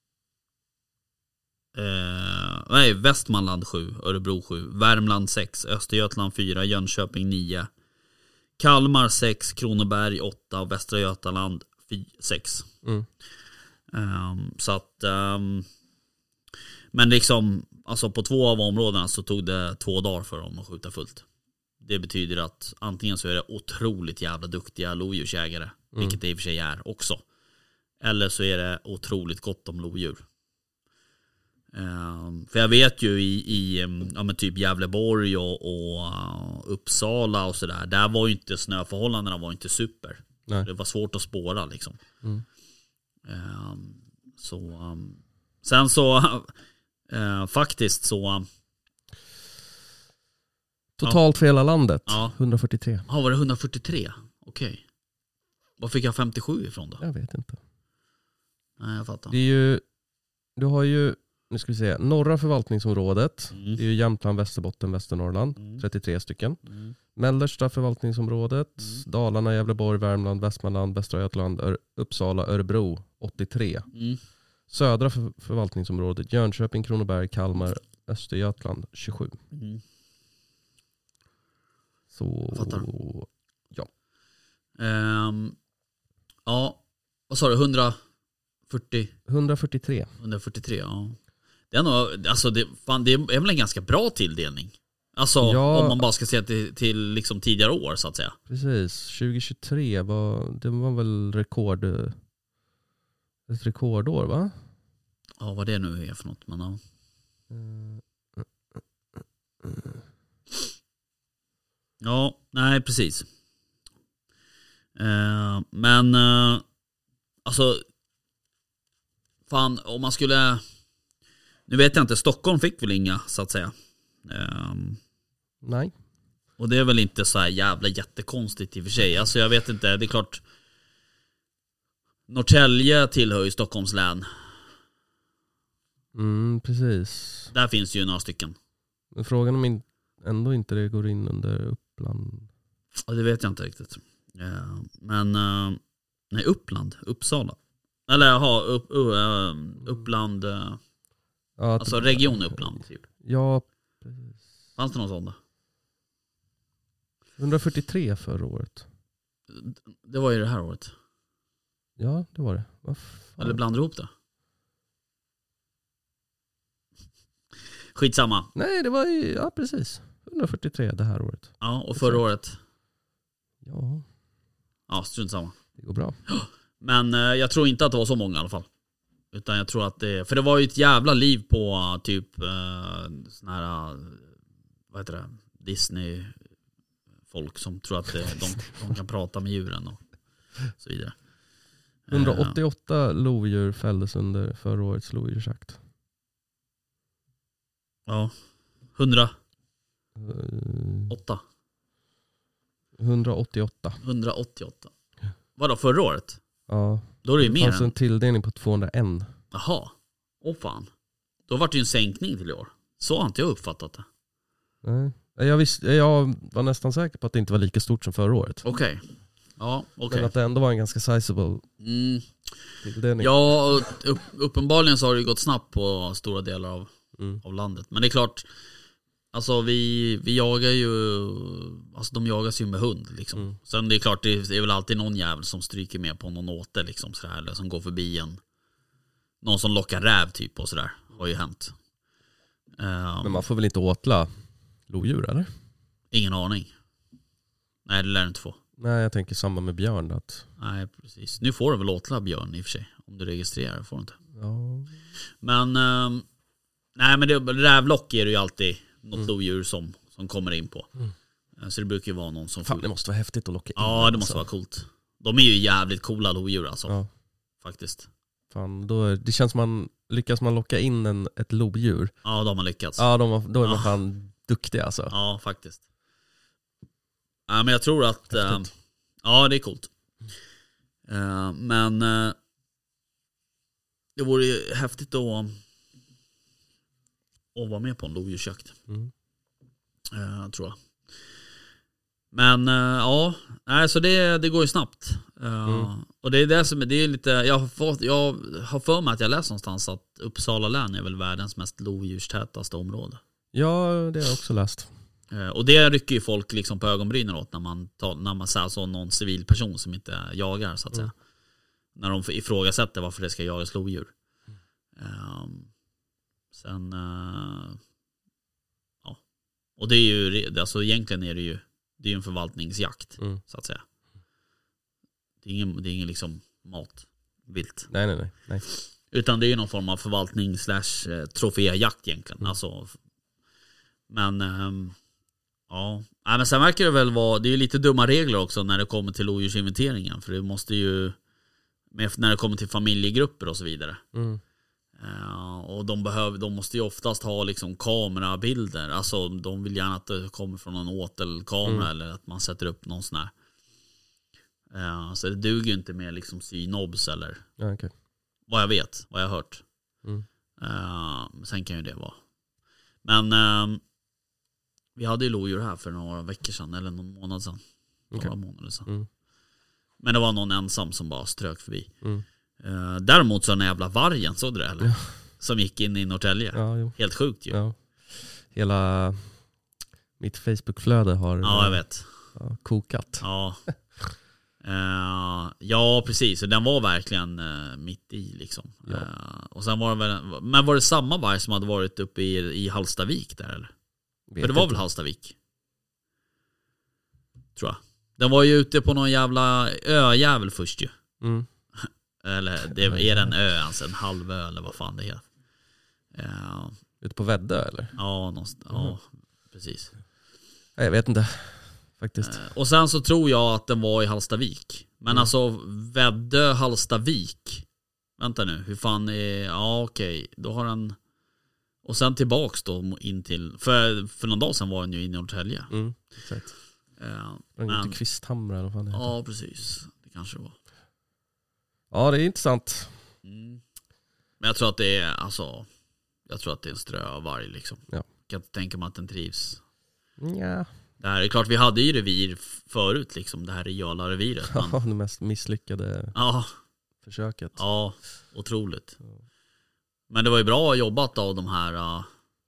[SPEAKER 2] eh, nej, Västmanland sju, Örebro sju, Värmland sex, Östergötland fyra, Jönköping nio, Kalmar sex, Kronoberg åtta och Västra Götaland sex. Mm. Um, så att um, men liksom alltså på två av områdena så tog det två dagar för dem att skjuta fullt. Det betyder att antingen så är det otroligt jävla duktiga lodjursägare, mm. vilket det i och för sig är också. Eller så är det otroligt gott om lodjur. Um, för jag vet ju i, i ja, men typ Gävleborg och, och uh, Uppsala och sådär, där var ju inte snöförhållandena var inte super. Nej. Det var svårt att spåra liksom. Mm. Um, så um, sen så uh, faktiskt så uh,
[SPEAKER 4] totalt för hela landet ja. hundrafyrtiotre.
[SPEAKER 2] Ja, var det hundrafyrtiotre? Okej. Okay. Vad fick jag femtiosju ifrån då?
[SPEAKER 4] Jag vet inte.
[SPEAKER 2] Nej, jag fattar.
[SPEAKER 4] Det är ju, du har ju, nu ska vi se, norra förvaltningsområdet. Mm. Det är ju Jämtland, Västerbotten, Västernorrland. Mm. trettiotre stycken. Mm. Mellersta förvaltningsområdet. Mm. Dalarna, Gävleborg, Värmland, Västmanland, Västra Götaland, Ör- Uppsala, Örebro. åttiotre. Mm. Södra för- förvaltningsområdet. Jönköping, Kronoberg, Kalmar, Östergötland. tjugosju. Mm. Så,
[SPEAKER 2] fattar.
[SPEAKER 4] Ja.
[SPEAKER 2] Um, ja, vad sa du? hundrafyrtio?
[SPEAKER 4] hundrafyrtiotre.
[SPEAKER 2] hundrafyrtiotre, ja. Det är, nog, alltså det, fan, det är väl en ganska bra tilldelning. Alltså ja, om man bara ska se till, till liksom tidigare år så att säga.
[SPEAKER 4] Precis, tjugohundratjugotre var, det var väl rekord, ett rekordår va?
[SPEAKER 2] Ja, vad det nu är för något. Men, ja. Mm. Ja, nej precis. Uh, men uh, alltså fan, om man skulle, nu vet jag inte, Stockholm fick väl inga så att säga. Um,
[SPEAKER 4] Nej.
[SPEAKER 2] Och det är väl inte så här jävla jättekonstigt i och för sig. Alltså jag vet inte, det är klart Norrtälje tillhör ju Stockholms län.
[SPEAKER 4] Mm, precis.
[SPEAKER 2] Där finns ju några stycken.
[SPEAKER 4] Men frågan om in, ändå inte det går in under Uppland.
[SPEAKER 2] Ja, det vet jag inte riktigt. Uh, men uh, nej, Uppland, Uppsala. Eller jaha, upp, uh, Uppland. Uh, ja, alltså region Uppland typ.
[SPEAKER 4] Ja.
[SPEAKER 2] Fanns det någon sån då?
[SPEAKER 4] hundrafyrtiotre förra året.
[SPEAKER 2] Det var ju det här året.
[SPEAKER 4] Ja, det var det.
[SPEAKER 2] Eller blandar ihop det? Skitsamma.
[SPEAKER 4] Nej, det var ju, ja precis. hundrafyrtiotre det här året.
[SPEAKER 2] Ja, och förra året?
[SPEAKER 4] Ja.
[SPEAKER 2] Ja, strunt samma.
[SPEAKER 4] Det går bra.
[SPEAKER 2] Men eh, jag tror inte att det var så många i alla fall. Utan jag tror att det, för det var ju ett jävla liv på typ eh, sån här, vad heter det, Disney folk som tror att det, de, de kan prata med djuren och så vidare.
[SPEAKER 4] hundraåttioåtta lodjur fälldes under förra årets lodjursjakt.
[SPEAKER 2] Ja. hundraåtta.
[SPEAKER 4] hundraåttioåtta.
[SPEAKER 2] hundraåttioåtta. Vadå, förra året?
[SPEAKER 4] Ja.
[SPEAKER 2] Då är det ju mer.
[SPEAKER 4] Det fanns en tilldelning på tvåhundraett.
[SPEAKER 2] Jaha. Åh fan. Då var det ju en sänkning till i år. Så har inte jag uppfattat det.
[SPEAKER 4] Nej. Jag, visste, jag var nästan säker på att det inte var lika stort som förra året.
[SPEAKER 2] Okej. Okay. Ja, okej. Okay.
[SPEAKER 4] Men att det ändå var en ganska sizable
[SPEAKER 2] mm.
[SPEAKER 4] tilldelning.
[SPEAKER 2] Ja, upp, uppenbarligen så har det gått snabbt på stora delar av, mm. av landet. Men det är klart, alltså vi, vi jagar ju, alltså de jagas ju med hund liksom. Mm. Sen det är klart, det är väl alltid någon jävel som stryker med på någon åter liksom sådär, eller som går förbi en. Någon som lockar räv typ och sådär, har ju hänt. Um,
[SPEAKER 4] Men man får väl inte åtla lodjur eller?
[SPEAKER 2] Ingen aning. Nej, det lär du inte få.
[SPEAKER 4] Nej, jag tänker samma med björn. Att...
[SPEAKER 2] Nej, precis. Nu får du väl åtla björn i och för sig. Om du registrerar, får du inte.
[SPEAKER 4] Ja.
[SPEAKER 2] Men um, nej, men det, rävlock är det ju alltid något mm. lodjur som, som kommer in på. Mm. Så det brukar ju vara någon som...
[SPEAKER 4] Fan,
[SPEAKER 2] får...
[SPEAKER 4] det måste vara häftigt att locka in.
[SPEAKER 2] Ja, det alltså. måste vara coolt. De är ju jävligt coola lodjur alltså. Ja. Faktiskt.
[SPEAKER 4] Fan, då är, det känns som man lyckas man locka in en, ett lodjur.
[SPEAKER 2] Ja, de har lyckats.
[SPEAKER 4] Ja, de, då är man ja. fan duktig alltså.
[SPEAKER 2] Ja, faktiskt. Ja, men jag tror att... Uh, ja, det är coolt. Uh, men... Uh, det vore ju häftigt att... Att vara med på en lodjursjakt. Mm. Uh, tror jag. Men uh, ja, nej, så det, det går ju snabbt. Uh, mm. Och det är det som det är lite, jag har, fått, jag har för mig att jag läst någonstans att Uppsala län är väl världens mest lodjurstätaste område.
[SPEAKER 4] Ja, det har jag också läst.
[SPEAKER 2] Uh, och det rycker ju folk liksom på ögonbrynen åt när man, tar, när man säger så någon civil person som inte jagar så att säga. Mm. När de ifrågasätter varför det ska jagas lodjur. Mm. Uh, sen uh, ja. Och det är ju, alltså egentligen är det ju det är ju en förvaltningsjakt mm. så att säga. Det är ingen, det är ingen liksom mat vilt.
[SPEAKER 4] Nej, nej, nej, nej.
[SPEAKER 2] Utan det är ju någon form av förvaltning slash troféjakt egentligen. Mm. Alltså, men ähm, ja, nej, men sen verkar det väl vara, det är ju lite dumma regler också när det kommer till lodjursinventeringen, för det måste ju när det kommer till familjegrupper och så vidare. Mm. Uh, och de behöver, de måste ju oftast ha liksom kamerabilder. Alltså de vill gärna att det kommer från en åtelkamera mm. eller att man sätter upp någon sån här. Uh, så det duger ju inte med liksom synobs eller
[SPEAKER 4] ja, okay.
[SPEAKER 2] vad jag vet, vad jag har hört. Mm. Uh, sen kan ju det vara. Men uh, vi hade ju lodjur här för några veckor sedan eller någon månad sedan. Okay. Några månader sedan. Mm. Men det var någon ensam som bara strök förbi. Mm. Uh, däremot så den jävla vargen, så det eller? Ja. Som gick in i Norrtälje. Ja, helt sjukt ju.
[SPEAKER 4] Ja. Hela mitt Facebook-flöde har
[SPEAKER 2] ja, jag vet.
[SPEAKER 4] Ja, kokat.
[SPEAKER 2] Ja. uh, ja, precis. Och den var verkligen uh, mitt i liksom. Ja. Uh, och sen var det väl, men var det samma varg som hade varit uppe i, i Hallstavik där eller? Vet För det var inte. Väl Hallstavik? Tror jag. Den var ju ute på någon jävla öjävel först ju. Mm. Eller det är en ö, alltså en halvö eller vad fan det är. Ja.
[SPEAKER 4] Ute på Väddö eller?
[SPEAKER 2] Ja, någonstans, mm. ja, precis.
[SPEAKER 4] Jag vet inte, faktiskt.
[SPEAKER 2] Och sen så tror jag att den var i Hallstavik. Men mm. alltså Väddö, Hallstavik. Vänta nu, hur fan är... Ja, okej, då har den... Och sen tillbaks då in till... För, för någon dag sedan var den ju inne i Norrtälje.
[SPEAKER 4] Mm, exakt.
[SPEAKER 2] Ja,
[SPEAKER 4] den gick till Kvisthamra eller vad fan det heter.
[SPEAKER 2] Ja, precis. Det kanske var.
[SPEAKER 4] Ja, det är intressant.
[SPEAKER 2] Mm. Men jag tror att det är alltså, jag tror att det är en strövarg liksom.
[SPEAKER 4] Ja.
[SPEAKER 2] Jag kan inte tänka mig att den trivs.
[SPEAKER 4] Ja.
[SPEAKER 2] Det här är klart, vi hade ju revir förut liksom, det här rejala reviret. Men...
[SPEAKER 4] Ja, det mest misslyckade
[SPEAKER 2] ja.
[SPEAKER 4] försöket.
[SPEAKER 2] Ja, otroligt. Men det var ju bra jobbat av de här uh,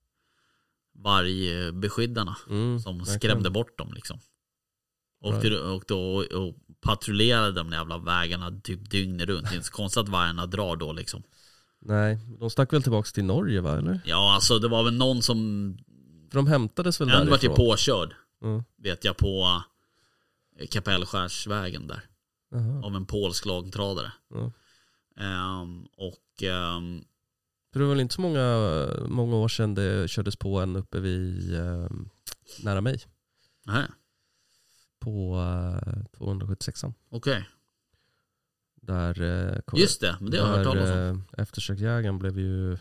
[SPEAKER 2] vargbeskyddarna mm, som skrämde bort dem liksom. Och, right. och då och patrullerade de jävla vägarna typ dygnet runt. Det är inte så konstigt att vargarna drar då liksom.
[SPEAKER 4] Nej, de stack väl tillbaka till Norge va, eller?
[SPEAKER 2] Ja, alltså det var väl någon som...
[SPEAKER 4] För de hämtades väl
[SPEAKER 2] därifrån. En var ju påkörd,
[SPEAKER 4] mm.
[SPEAKER 2] vet jag, på Kapellskärsvägen där.
[SPEAKER 4] Aha.
[SPEAKER 2] Av en polsk långtradare.
[SPEAKER 4] Mm.
[SPEAKER 2] Um, och... Um,
[SPEAKER 4] För det var väl inte så många, många år sedan det kördes på en uppe vid um, nära mig.
[SPEAKER 2] Nej.
[SPEAKER 4] På uh, tvåhundrasjuttiosex.
[SPEAKER 2] Okej. Okay.
[SPEAKER 4] Där, uh,
[SPEAKER 2] just det, men det har jag hört talas om.
[SPEAKER 4] Uh, eftersökjägaren blev ju...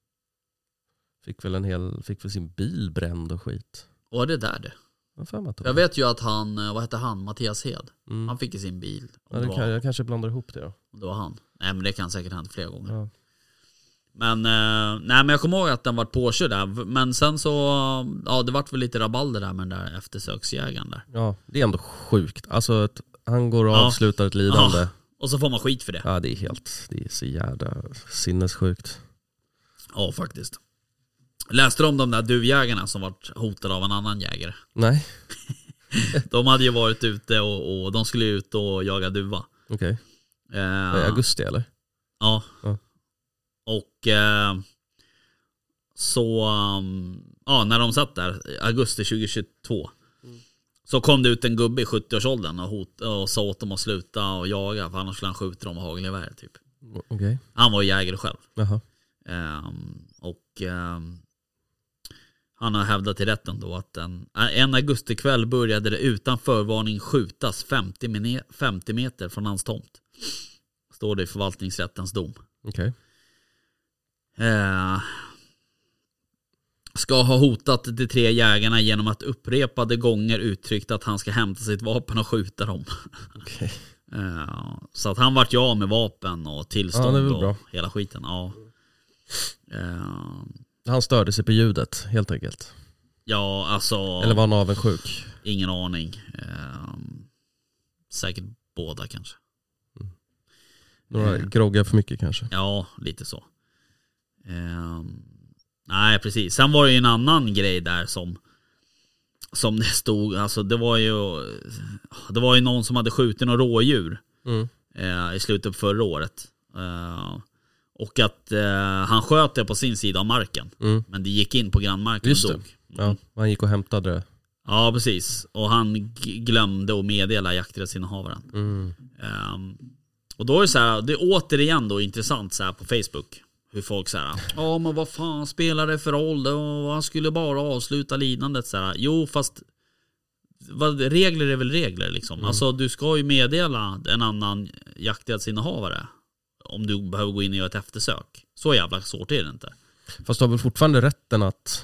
[SPEAKER 4] Fick väl en hel, fick väl sin bil bränd och skit.
[SPEAKER 2] Och är det där det?
[SPEAKER 4] Jag,
[SPEAKER 2] jag vet ju att han, vad heter han, Mattias Hed. Mm. Han fick i sin bil.
[SPEAKER 4] Ja, det kan, jag kanske blandar ihop det då.
[SPEAKER 2] Det var han. Nej, men det kan säkert hända flera gånger.
[SPEAKER 4] Ja.
[SPEAKER 2] Men, eh, nej, men jag kommer ihåg att den var påkörd där. Men sen så, ja, det vart väl lite rabalder där med den där eftersöksjägaren där.
[SPEAKER 4] Ja, det är ändå sjukt. Alltså att han går och ja. avslutar ett lidande. Ja.
[SPEAKER 2] Och så får man skit för det.
[SPEAKER 4] Ja, det är helt, det är så jävla sinnessjukt.
[SPEAKER 2] Ja, faktiskt. Läste du om de där duvjägarna som var hotade av en annan jägare?
[SPEAKER 4] Nej.
[SPEAKER 2] De hade ju varit ute och, och de skulle ut och jaga duva.
[SPEAKER 4] Okej. Okay.
[SPEAKER 2] Eh,
[SPEAKER 4] I augusti eller?
[SPEAKER 2] Ja. ja. Och eh, så um, ja, när de satt där augusti tjugohundratjugotvå mm. så kom det ut en gubbe i sjuttioårsåldern och, hot, och sa åt dem att sluta och jaga, för annars skulle han skjuta dem med hagelgevär typ.
[SPEAKER 4] Okay.
[SPEAKER 2] Han var jägare själv.
[SPEAKER 4] Jaha.
[SPEAKER 2] Um, och um, han har hävdat i rätten då att en, en augustikväll började det utan förvarning skjutas femtio meter från hans tomt. Står det i förvaltningsrättens dom.
[SPEAKER 4] Okej.
[SPEAKER 2] Okay. Eh, ska ha hotat de tre jägarna genom att upprepade gånger uttryckt att han ska hämta sitt vapen och skjuta dem.
[SPEAKER 4] Okay.
[SPEAKER 2] eh, så att han vart ja med vapen och tillstånd
[SPEAKER 4] ja, och
[SPEAKER 2] bra. Hela skiten. Ja. Eh,
[SPEAKER 4] han störde sig på ljudet helt enkelt.
[SPEAKER 2] Ja, alltså...
[SPEAKER 4] Eller var han avundsjuk?
[SPEAKER 2] Ingen aning. Eh, säkert båda kanske.
[SPEAKER 4] Mm. Några eh, groggar för mycket kanske?
[SPEAKER 2] Ja, lite så. Eh, nej, precis. Sen var det ju en annan grej där som som det stod, alltså det var ju det var ju någon som hade skjutit några rådjur
[SPEAKER 4] mm.
[SPEAKER 2] eh, i slutet på förra året. Eh, och att eh, han sköt det på sin sida av marken.
[SPEAKER 4] Mm.
[SPEAKER 2] Men det gick in på grannmarken och dog. Mm.
[SPEAKER 4] Ja, han gick och hämtade det.
[SPEAKER 2] Ja, precis. Och han g- glömde att meddela jakträttsinnehavaren.
[SPEAKER 4] Mm.
[SPEAKER 2] Um, och då är det så här, det är återigen då intressant så här på Facebook. Hur folk så här, ja men vad fan spelar det för roll? Och han skulle bara avsluta lidandet så här. Jo, fast vad, regler är väl regler liksom. Mm. Alltså du ska ju meddela en annan jakträttsinnehavare om du behöver gå in och göra ett eftersök. Så jävla svårt är det inte.
[SPEAKER 4] Fast du har väl fortfarande rätten att,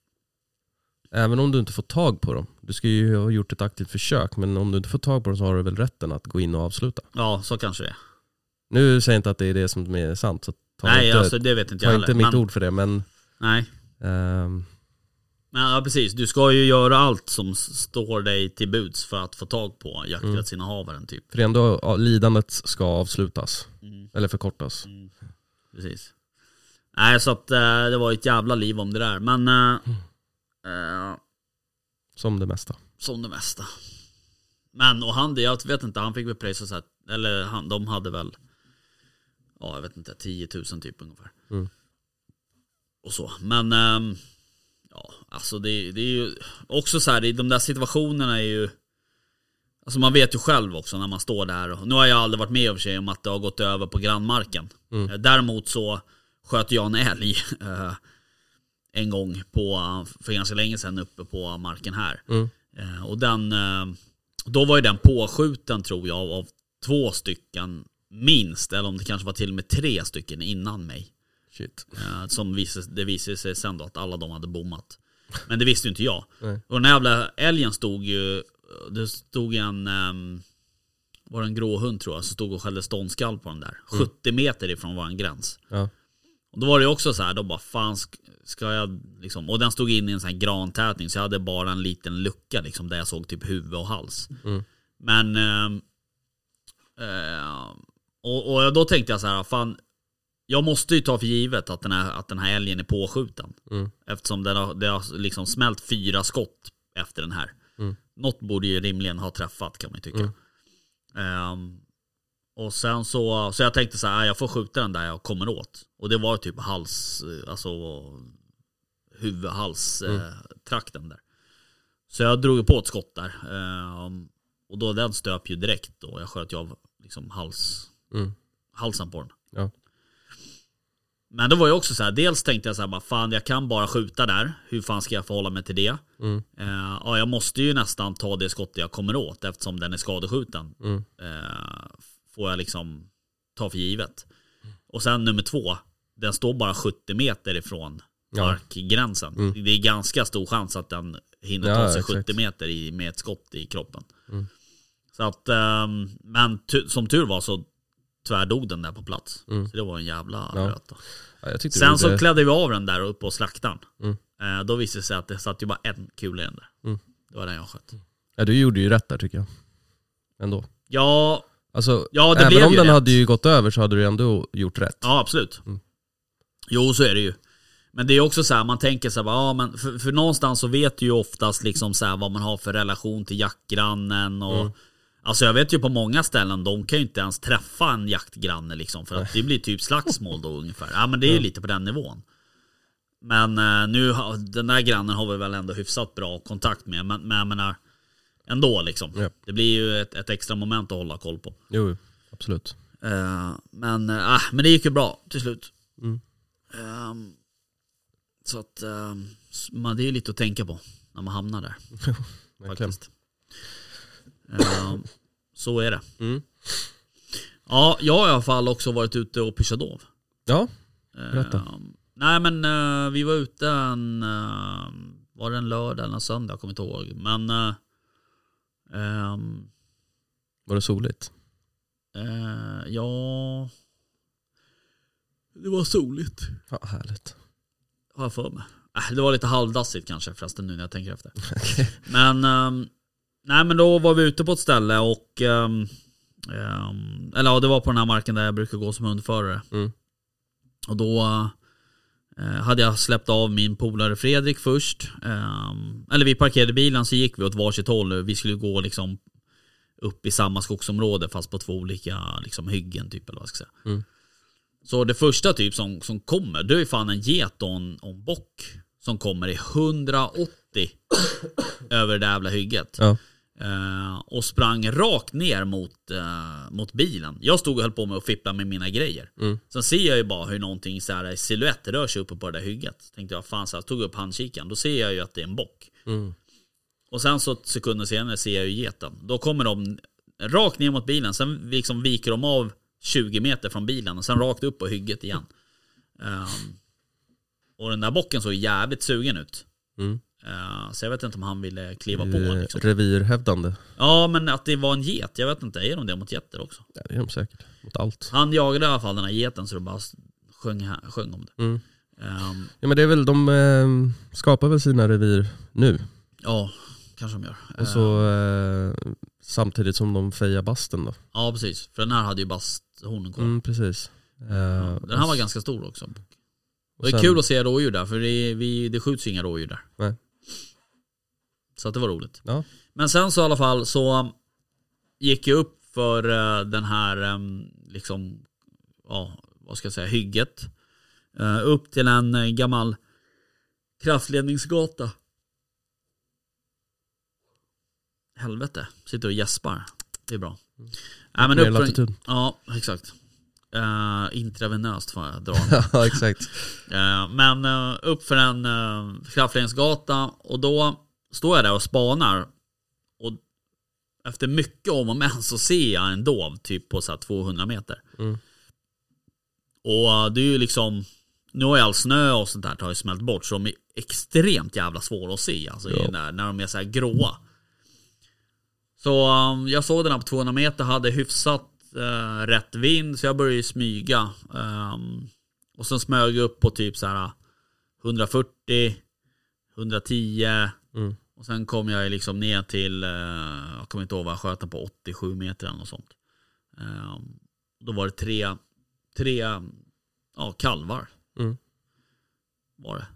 [SPEAKER 4] även om du inte får tag på dem, du ska ju ha gjort ett aktivt försök, men om du inte får tag på dem så har du väl rätten att gå in och avsluta.
[SPEAKER 2] Ja, så kanske det är.
[SPEAKER 4] Nu säger jag inte att det är det som är sant, så ta
[SPEAKER 2] nej,
[SPEAKER 4] inte,
[SPEAKER 2] alltså det vet inte jag
[SPEAKER 4] ta
[SPEAKER 2] heller.
[SPEAKER 4] inte mitt
[SPEAKER 2] men,
[SPEAKER 4] ord för det, men
[SPEAKER 2] nej.
[SPEAKER 4] Um,
[SPEAKER 2] ja, precis. Du ska ju göra allt som står dig till buds för att få tag på jakträttsinnehavaren typ.
[SPEAKER 4] För ändå lidandet ska avslutas. Mm. Eller förkortas.
[SPEAKER 2] Mm. Precis. Nej, så att äh, det var ett jävla liv om det där. Men äh, äh,
[SPEAKER 4] som det mesta.
[SPEAKER 2] Som det mesta. Men och han, jag vet inte, han fick väl prisa så här, eller han, de hade väl, ja jag vet inte, tio tusen typ ungefär.
[SPEAKER 4] Mm.
[SPEAKER 2] Och så. Men ähm, ja, alltså det, det är ju också så här, i de där situationerna är ju, alltså man vet ju själv också när man står där. Och, nu har jag aldrig varit med om sig om att det har gått över på grannmarken.
[SPEAKER 4] Mm.
[SPEAKER 2] Däremot så sköt jag en älg äh, en gång på, för ganska länge sedan uppe på marken här.
[SPEAKER 4] Mm.
[SPEAKER 2] Äh, och den, äh, då var ju den påskjuten tror jag av två stycken minst, eller om det kanske var till och med tre stycken innan mig.
[SPEAKER 4] Shit.
[SPEAKER 2] Äh, som visade, det visade sig sen då att alla de hade bommat. Men det visste ju inte jag.
[SPEAKER 4] Nej.
[SPEAKER 2] Och den här jävla älgen stod ju, det stod en um, var en grå hund tror jag, så stod och skällde ståndskall på den där. Mm. sjuttio meter ifrån våran gräns.
[SPEAKER 4] Ja.
[SPEAKER 2] Och då var det också så här, de bara fan, ska jag liksom, och den stod in i en sån här grantätning, så jag hade bara en liten lucka liksom, där jag såg typ huvud och hals.
[SPEAKER 4] Mm.
[SPEAKER 2] Men eh, eh, och, och då tänkte jag så här, fan, jag måste ju ta för givet att den här, att den här älgen är påskjuten. Mm. Eftersom den har, det har liksom smält fyra skott efter den här. Mm. Något borde ju rimligen ha träffat, kan man ju tycka. Mm. Um, och sen så, så jag tänkte så här, jag får skjuta den där jag kommer åt. Och det var typ hals, alltså huvudhals mm. eh, trakten där. Så jag drog på ett skott där. Um, och då den stöp ju direkt, och jag sköt ju av liksom hals, mm. halsen på den.
[SPEAKER 4] Ja.
[SPEAKER 2] Men då var jag också så här, dels tänkte jag så här, bara, fan, jag kan bara skjuta där. Hur fan ska jag förhålla mig till det? Mm. Uh, ja, jag måste ju nästan ta det skottet jag kommer åt, eftersom den är skadeskjuten. Mm. Uh, får jag liksom ta för givet. Mm. Och sen nummer två, den står bara sjuttio meter ifrån markgränsen. Ja. Mm. Det är ganska stor chans att den hinner ta ja, sig exakt. sjuttio meter i, med ett skott i kroppen. Mm. Så att, um, men tu- som tur var så tvärdog den där på plats. Mm. Så det var en jävla
[SPEAKER 4] ja.
[SPEAKER 2] röta.
[SPEAKER 4] Ja,
[SPEAKER 2] sen det... så klädde vi av den där uppe på slaktaren. Mm. Eh, då visade det sig att det satt ju bara en kula i den där. Mm. Det var den jag sköt.
[SPEAKER 4] Ja, du gjorde ju rätt där, tycker jag. Ändå.
[SPEAKER 2] Ja,
[SPEAKER 4] alltså,
[SPEAKER 2] ja det
[SPEAKER 4] även
[SPEAKER 2] blev
[SPEAKER 4] om
[SPEAKER 2] ju
[SPEAKER 4] den
[SPEAKER 2] rätt.
[SPEAKER 4] hade ju gått över, så hade du ändå gjort rätt.
[SPEAKER 2] Ja, absolut. Mm. Jo, så är det ju. Men det är också så här, man tänker så här, ja, men för, för någonstans så vet du ju oftast liksom så här, vad man har för relation till jaktgrannen och mm. Alltså jag vet ju på många ställen, de kan ju inte ens träffa en jaktgranne liksom, för att det blir typ slagsmål då ungefär. Ja, men det är ju lite på den nivån. Men uh, nu, den där grannen har vi väl ändå hyfsat bra kontakt med. Men, men jag menar, ändå liksom. Ja. Det blir ju ett, ett extra moment att hålla koll på.
[SPEAKER 4] Jo, absolut.
[SPEAKER 2] Uh, men, uh, men det gick ju bra till slut. Mm. Um, så att uh, man, det är lite att tänka på när man hamnar där. Faktiskt. Uh, så är det. Mm. Ja, jag har i alla fall också varit ute och pyschat dov.
[SPEAKER 4] Ja, berätta.
[SPEAKER 2] Uh, nej men uh, vi var ute en, uh, var det en lördag eller en söndag, jag kommer inte ihåg. Men uh, um,
[SPEAKER 4] var det soligt?
[SPEAKER 2] Uh, ja, det var soligt.
[SPEAKER 4] Ja, härligt.
[SPEAKER 2] Har jag för mig. Äh, det var lite halvdassigt kanske förresten nu när jag tänker efter. Okay. Men um, nej, men då var vi ute på ett ställe och um, um, eller ja, det var på den här marken där jag brukar gå som hundförare. Mm. Och då uh, hade jag släppt av min polare Fredrik först. Um, eller vi parkerade bilen, så gick vi åt varsitt håll. Vi skulle gå liksom upp i samma skogsområde fast på två olika liksom hyggen typ, eller vad jag ska säga. Mm. Så det första typ som, som kommer, det är fan en get och en, och en bock som kommer i hundraåttio över det jävla hygget. Ja. Uh, och sprang rakt ner mot, uh, mot bilen. Jag stod och höll på med att fippla med mina grejer. Mm. Sen ser jag ju bara hur någonting så här i silhuett rör sig uppe på det där hygget. Tänkte jag, fan, så här, tog upp handkikan. Då ser jag ju att det är en bock. Mm. Och sen så sekunder senare ser jag ju geten. Då kommer de rakt ner mot bilen. Sen liksom viker de av tjugo meter från bilen och sen rakt upp på hygget igen. Um, och den där bocken såg jävligt sugen ut. Mm. Uh, så jag vet inte om han ville kliva på liksom.
[SPEAKER 4] Revirhävdande.
[SPEAKER 2] Ja, men att det var en get, jag vet inte, är de det mot getter också?
[SPEAKER 4] Ja, det är de säkert, mot allt.
[SPEAKER 2] Han jagade i alla fall den här geten, så det bara sjöng, här, sjöng om det. Mm. Um,
[SPEAKER 4] ja, men det är väl, de eh, skapar väl sina revir nu.
[SPEAKER 2] Ja, kanske de gör.
[SPEAKER 4] Och så eh, samtidigt som de fejar basten då.
[SPEAKER 2] Ja, precis, för den här hade ju basthonen kvar.
[SPEAKER 4] Mm, precis.
[SPEAKER 2] Uh, ja, den här var ganska stor också. Och, och det är sen, kul att se rådjur där, för det, vi, det skjuts inga rådjur där. Nej. Så att det var roligt. Ja. Men sen så i alla fall så gick jag upp för uh, den här um, liksom, ja, vad ska jag säga, hygget. Uh, upp till en uh, gammal kraftledningsgata. Helvete, sitter och gäspar. Det är bra. Mm. Äh, men upp för en, ja, exakt. Uh, intravenöst får jag dra.
[SPEAKER 4] Ja, exakt.
[SPEAKER 2] Uh, men uh, upp för en uh, kraftledningsgata, och då står jag där och spanar, och efter mycket om och men så ser jag en dov typ på så här tvåhundra meter. Mm. Och uh, det är ju liksom, nu har ju all snö och sånt där har ju smält bort, så de är extremt jävla svåra att se alltså, ja. när, när de är så här gråa. Så um, jag såg den här på tvåhundra meter, hade hyfsat uh, rätt vind, så jag började smyga. Um, och sen smög upp på typ så här hundrafyrtio, hundratio
[SPEAKER 4] Mm.
[SPEAKER 2] och sen kom jag liksom ner till, jag kommer inte ihåg vad jag sköt på, åttiosju meter eller något sånt. Då var det tre, tre ja, kalvar.
[SPEAKER 4] Mm.
[SPEAKER 2] Var det.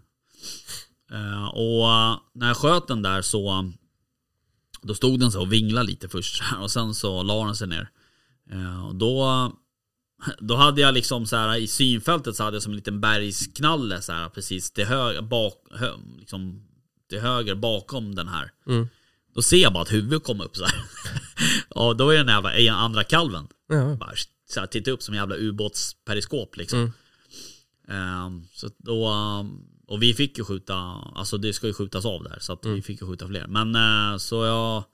[SPEAKER 2] Och när jag sköt den där så då stod den så och vinglade lite först och sen så la den sig ner. Och då Då hade jag liksom så här i synfältet så hade jag som en liten bergsknalle så här precis till höger bak hö, liksom till höger bakom den här.
[SPEAKER 4] Mm.
[SPEAKER 2] Då ser jag bara att huvudet kommer upp så här. Och då är den jävla är andra kalven.
[SPEAKER 4] Ja.
[SPEAKER 2] Bara så här titta upp som en jävla ubåtsperiskop liksom. Mm. Um, så då um, och vi fick ju skjuta, alltså det ska ju skjutas av där så att mm. vi fick ju skjuta fler. Men uh, så jag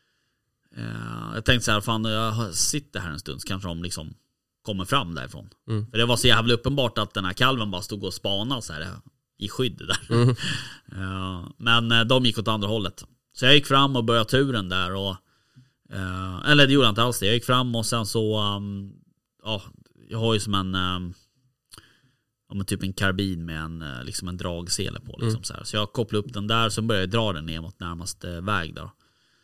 [SPEAKER 2] uh, jag tänkte så här, fan jag sitter här en stund så kanske de liksom kommer fram därifrån. Mm. För det var så jävla uppenbart att den här kalven bara stod och spanade så här i skydd där. Mm. uh, men de gick åt andra hållet. Så jag gick fram och började turen där och uh, eller det gjorde jag inte alls det. Jag gick fram och sen så um, ja, jag har ju som en um, om typ en karbin med en liksom en dragsele på liksom mm. så här. Så jag kopplade upp den där så började jag dra den ner mot närmaste väg där.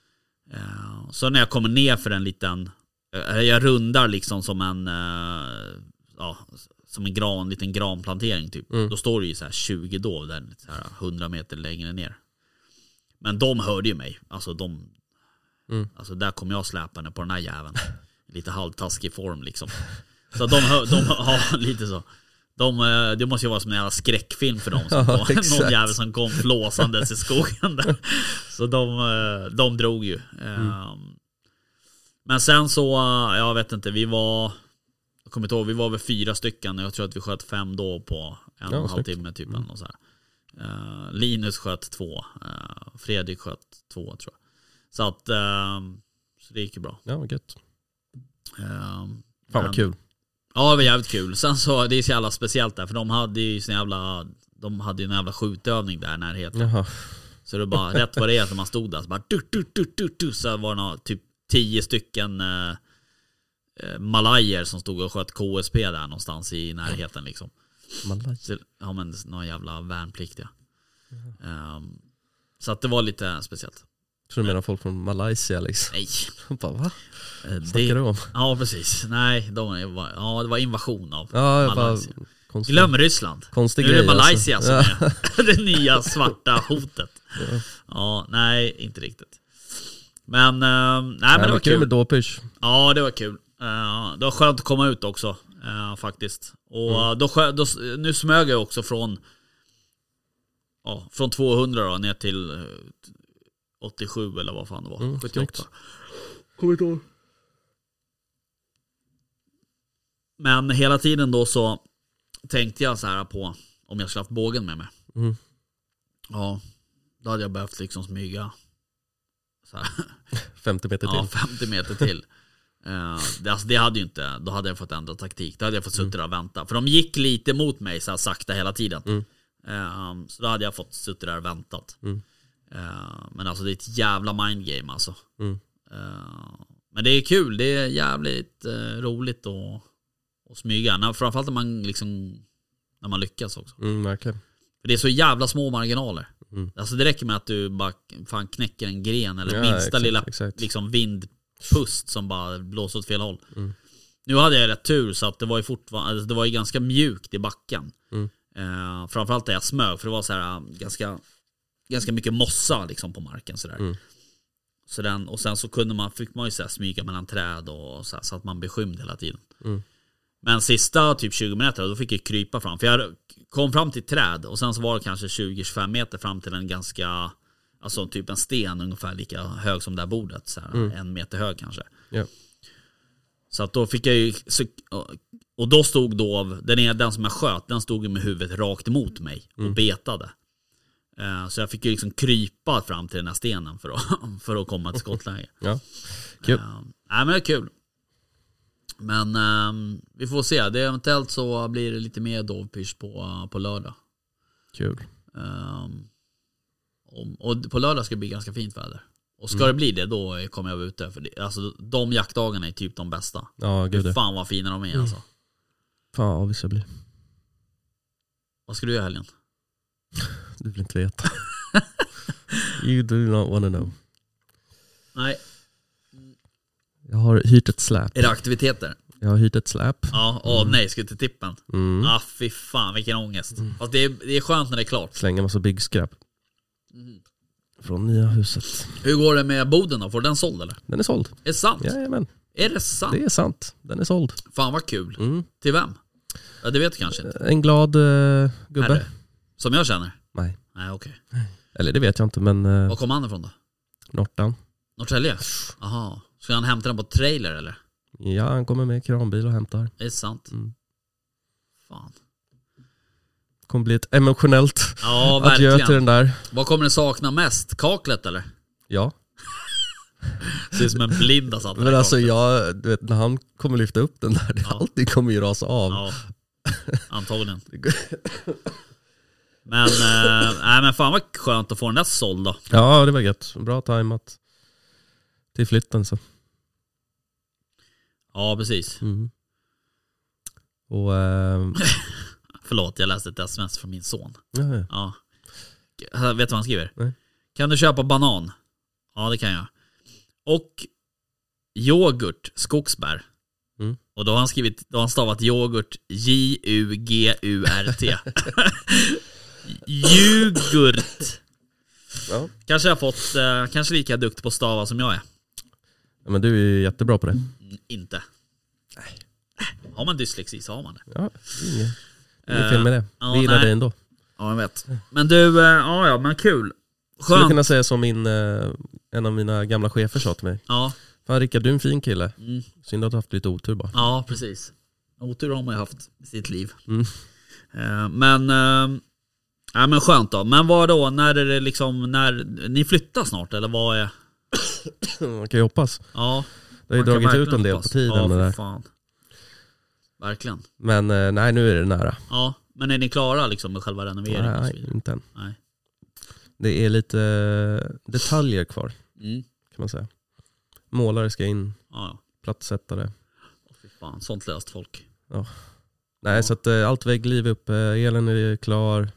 [SPEAKER 2] Uh, så när jag kommer ner för en liten jag rundar liksom som en uh, ja, som en gran, liten granplantering typ. Mm. Då står det ju så här tjugo dov där så här hundra meter längre ner. Men de hörde ju mig. Alltså de mm. alltså där kom jag släpande på den här jäveln. Lite halvtaskig form liksom. Så de hör, de ja, lite så. De, det måste ju vara som en jävla skräckfilm för dem som
[SPEAKER 4] ja,
[SPEAKER 2] kom, någon jävel som kom flåsandes i skogen där. Så de, de drog ju. Mm. Um, Men sen så, jag vet inte, vi var jag kommer inte ihåg, vi var väl fyra stycken. Jag tror att vi sköt fem då på en
[SPEAKER 4] ja,
[SPEAKER 2] och en halv timme typ mm. och så här. Uh, Linus sköt två, uh, Fredrik sköt två tror jag. Så att uh, så det gick ju bra.
[SPEAKER 4] Ja, gött.
[SPEAKER 2] Uh,
[SPEAKER 4] Fan vad
[SPEAKER 2] men,
[SPEAKER 4] kul.
[SPEAKER 2] Ja, det var jävligt kul. Sen så, det är så jävla speciellt där, för de hade ju sån jävla de hade ju en jävla skjutövning där närheten.
[SPEAKER 4] Jaha.
[SPEAKER 2] Så det bara, rätt vad det är att man stod där så bara du, du, du, du, du, så var det någon, typ tio stycken eh, malajer som stod och sköt K S P där någonstans i närheten liksom.
[SPEAKER 4] Malaj?
[SPEAKER 2] Ja, men någon jävla värnpliktiga. Um, så att det var lite speciellt.
[SPEAKER 4] Tror du menar folk från Malaysia liksom?
[SPEAKER 2] Nej.
[SPEAKER 4] Bara, va?
[SPEAKER 2] Det,
[SPEAKER 4] snackar du om? Ja,
[SPEAKER 2] precis. Nej, de var, ja, det var invasion av
[SPEAKER 4] ja,
[SPEAKER 2] Malaysia.
[SPEAKER 4] Bara,
[SPEAKER 2] glöm Ryssland.
[SPEAKER 4] Konstig
[SPEAKER 2] nu är det
[SPEAKER 4] grej,
[SPEAKER 2] Malaysia
[SPEAKER 4] alltså.
[SPEAKER 2] som är det nya svarta hotet. Ja, ja nej, inte riktigt. Men, uh, nej, men det, det var kul.
[SPEAKER 4] kul med dopage.
[SPEAKER 2] Ja, det var kul. Uh, det var skönt att komma ut också, uh, faktiskt. Och mm. då, då, nu smög jag också från ja, från tvåhundra då, ner till uh, åttiosju eller vad fan det var.
[SPEAKER 4] Mm,
[SPEAKER 2] sjuttioåtta. Kommer inte ihåg. Men hela tiden då så tänkte jag så här på om jag skulle haft bågen med mig.
[SPEAKER 4] Mm.
[SPEAKER 2] Ja, då hade jag behövt liksom smyga så här.
[SPEAKER 4] femtio meter till.
[SPEAKER 2] Ja, femtio meter till. Uh, det, alltså, det hade ju inte, då hade jag fått ändra taktik. Då hade jag fått sitta där och vänta. För de gick lite mot mig så här sakta hela tiden.
[SPEAKER 4] Mm.
[SPEAKER 2] Uh, så då hade jag fått sitta där och väntat.
[SPEAKER 4] Mm.
[SPEAKER 2] Uh, men alltså det är ett jävla mindgame alltså.
[SPEAKER 4] Mm.
[SPEAKER 2] Uh, men det är kul, det är jävligt uh, roligt att, att smyga. När, framförallt när man liksom när man lyckas också.
[SPEAKER 4] Mm, verkligen.
[SPEAKER 2] För det är så jävla små marginaler.
[SPEAKER 4] Mm.
[SPEAKER 2] Alltså det räcker med att du bara fan knäcker en gren eller
[SPEAKER 4] ja,
[SPEAKER 2] minsta
[SPEAKER 4] exakt,
[SPEAKER 2] lilla
[SPEAKER 4] exakt.
[SPEAKER 2] liksom vindpust som bara blåser åt fel håll.
[SPEAKER 4] Mm.
[SPEAKER 2] Nu hade jag rätt tur så att det var ju fortfarande alltså det var ju ganska mjukt i backen.
[SPEAKER 4] Mm.
[SPEAKER 2] Eh, framförallt där jag smög, för det var så här ganska ganska mycket mossa liksom på marken så där.
[SPEAKER 4] Mm.
[SPEAKER 2] Så den, och sen så kunde man fick man ju så här smyga mellan träd och så, här, så att man blev skymd hela tiden.
[SPEAKER 4] Mm.
[SPEAKER 2] Men sista typ tjugo meter då fick jag krypa fram, för jag kom fram till träd och sen så var det kanske tjugo till tjugofem meter fram till en ganska alltså typ en sten ungefär lika hög som det här bordet så här, mm. en meter hög kanske.
[SPEAKER 4] Ja.
[SPEAKER 2] Så att då fick jag ju så, och då stod då den är den som jag sköt, den stod med huvudet rakt emot mig och mm. betade. Uh, så jag fick ju liksom krypa fram till den här stenen för att för att komma till skottläge.
[SPEAKER 4] Ja. Kul.
[SPEAKER 2] Uh, nej men det är kul. Men um, vi får se. Det eventuellt så blir det lite mer dovpysch på, på lördag.
[SPEAKER 4] Kul.
[SPEAKER 2] Um, och, och på lördag ska det bli ganska fint väder. Och ska
[SPEAKER 4] mm.
[SPEAKER 2] det bli det, då kommer jag vara ute. För det, alltså, de jaktdagarna är typ de bästa.
[SPEAKER 4] Ja, gud.
[SPEAKER 2] Fan vad fina de är mm. alltså.
[SPEAKER 4] Fan vad vi ska bli.
[SPEAKER 2] Vad ska du göra helgen?
[SPEAKER 4] Du vill inte veta. You do not want to know.
[SPEAKER 2] Nej.
[SPEAKER 4] Jag har hyrt ett släp.
[SPEAKER 2] Är det aktiviteter?
[SPEAKER 4] Jag har hyrt ett släp.
[SPEAKER 2] Ja, åh mm. nej, ska till tippen.
[SPEAKER 4] Mm.
[SPEAKER 2] Ah, fy fan, vilken ångest. Mm. Fast det är, det är skönt när det är klart.
[SPEAKER 4] Slänga massa byggskräp.
[SPEAKER 2] Mm.
[SPEAKER 4] Från nya huset.
[SPEAKER 2] Hur går det med boden då? Får den såld eller?
[SPEAKER 4] Den är såld.
[SPEAKER 2] Är det sant?
[SPEAKER 4] Jajamän.
[SPEAKER 2] Är det sant?
[SPEAKER 4] Det är sant. Den är såld.
[SPEAKER 2] Fan vad kul.
[SPEAKER 4] Mm.
[SPEAKER 2] Till vem? Ja, det vet du kanske inte.
[SPEAKER 4] En glad uh, gubbe.
[SPEAKER 2] Herre. Som jag känner?
[SPEAKER 4] Nej.
[SPEAKER 2] Nej, okej.
[SPEAKER 4] Okay. Eller det vet jag inte, men... Uh,
[SPEAKER 2] Var kom han ifrån då?
[SPEAKER 4] Nortan.
[SPEAKER 2] Norrtälje? Jaha. Ska han hämta den på trailer eller?
[SPEAKER 4] Ja, han kommer med kranbil och hämtar.
[SPEAKER 2] Det är sant.
[SPEAKER 4] Mm.
[SPEAKER 2] Fan.
[SPEAKER 4] Det kommer bli ett emotionellt
[SPEAKER 2] ja,
[SPEAKER 4] adjö till den där.
[SPEAKER 2] Vad kommer det sakna mest? Kaklet eller?
[SPEAKER 4] Ja.
[SPEAKER 2] Ser som en blind alltså.
[SPEAKER 4] Men alltså jag, du vet, när han kommer lyfta upp den där,
[SPEAKER 2] ja.
[SPEAKER 4] alltid kommer ju rasa av.
[SPEAKER 2] Ja, antagligen. Men, äh, nej, men fan vad skönt att få den där såld då.
[SPEAKER 4] Ja, det var gött. Bra tajmat till flytten så.
[SPEAKER 2] Ja, precis.
[SPEAKER 4] Mm. Och äh...
[SPEAKER 2] förlåt, jag läste ett sms från min son.
[SPEAKER 4] Ja, ja.
[SPEAKER 2] Ja. Vet du vad han skriver?
[SPEAKER 4] Nej.
[SPEAKER 2] Kan du köpa banan? Ja, det kan jag. Och yoghurt, skogsbär.
[SPEAKER 4] Mm.
[SPEAKER 2] Och då har han skrivit, då har han stavat yoghurt J U G U R T. Yoghurt.
[SPEAKER 4] Ja.
[SPEAKER 2] Kanske jag har fått, eh, kanske lika duktig på stava som jag är.
[SPEAKER 4] Ja, men du är ju jättebra på det.
[SPEAKER 2] Mm, inte.
[SPEAKER 4] Nej.
[SPEAKER 2] Har man dyslexi så har man det.
[SPEAKER 4] Ja, inget, inget fel med det.
[SPEAKER 2] Ja,
[SPEAKER 4] Vi gillar
[SPEAKER 2] nej.
[SPEAKER 4] det ändå.
[SPEAKER 2] Ja, jag vet. Men du, eh, ja, ja, men kul.
[SPEAKER 4] Skulle
[SPEAKER 2] Skönt.
[SPEAKER 4] kunna säga som min, eh, en av mina gamla chefer sa till mig.
[SPEAKER 2] Ja.
[SPEAKER 4] Fan Rickard, du är en fin kille.
[SPEAKER 2] Mm.
[SPEAKER 4] Synd att du har haft lite otur bara.
[SPEAKER 2] Ja, precis. Otur har man ju haft i sitt liv.
[SPEAKER 4] Mm.
[SPEAKER 2] Eh, men, eh, ja, men skönt då. Men vad då, när är det liksom, när ni flyttar snart eller vad är?
[SPEAKER 4] Man kan ju hoppas.
[SPEAKER 2] Ja.
[SPEAKER 4] Det har ju dragit ut en del
[SPEAKER 2] hoppas.
[SPEAKER 4] på tiden.
[SPEAKER 2] Ja,
[SPEAKER 4] det där.
[SPEAKER 2] fan. Verkligen.
[SPEAKER 4] Men eh, nej, nu är det nära.
[SPEAKER 2] Ja, men är ni klara liksom med själva renoveringen?
[SPEAKER 4] Nej,
[SPEAKER 2] och så vidare?
[SPEAKER 4] inte än.
[SPEAKER 2] Nej.
[SPEAKER 4] Det är lite eh, detaljer kvar,
[SPEAKER 2] Mm.
[SPEAKER 4] kan man säga. Målare ska in,
[SPEAKER 2] Ja, ja.
[SPEAKER 4] plattsättare.
[SPEAKER 2] Åh, fy fan, sånt löst folk.
[SPEAKER 4] Nej,
[SPEAKER 2] Ja.
[SPEAKER 4] så att eh, allt väggliv uppe, elen är klar.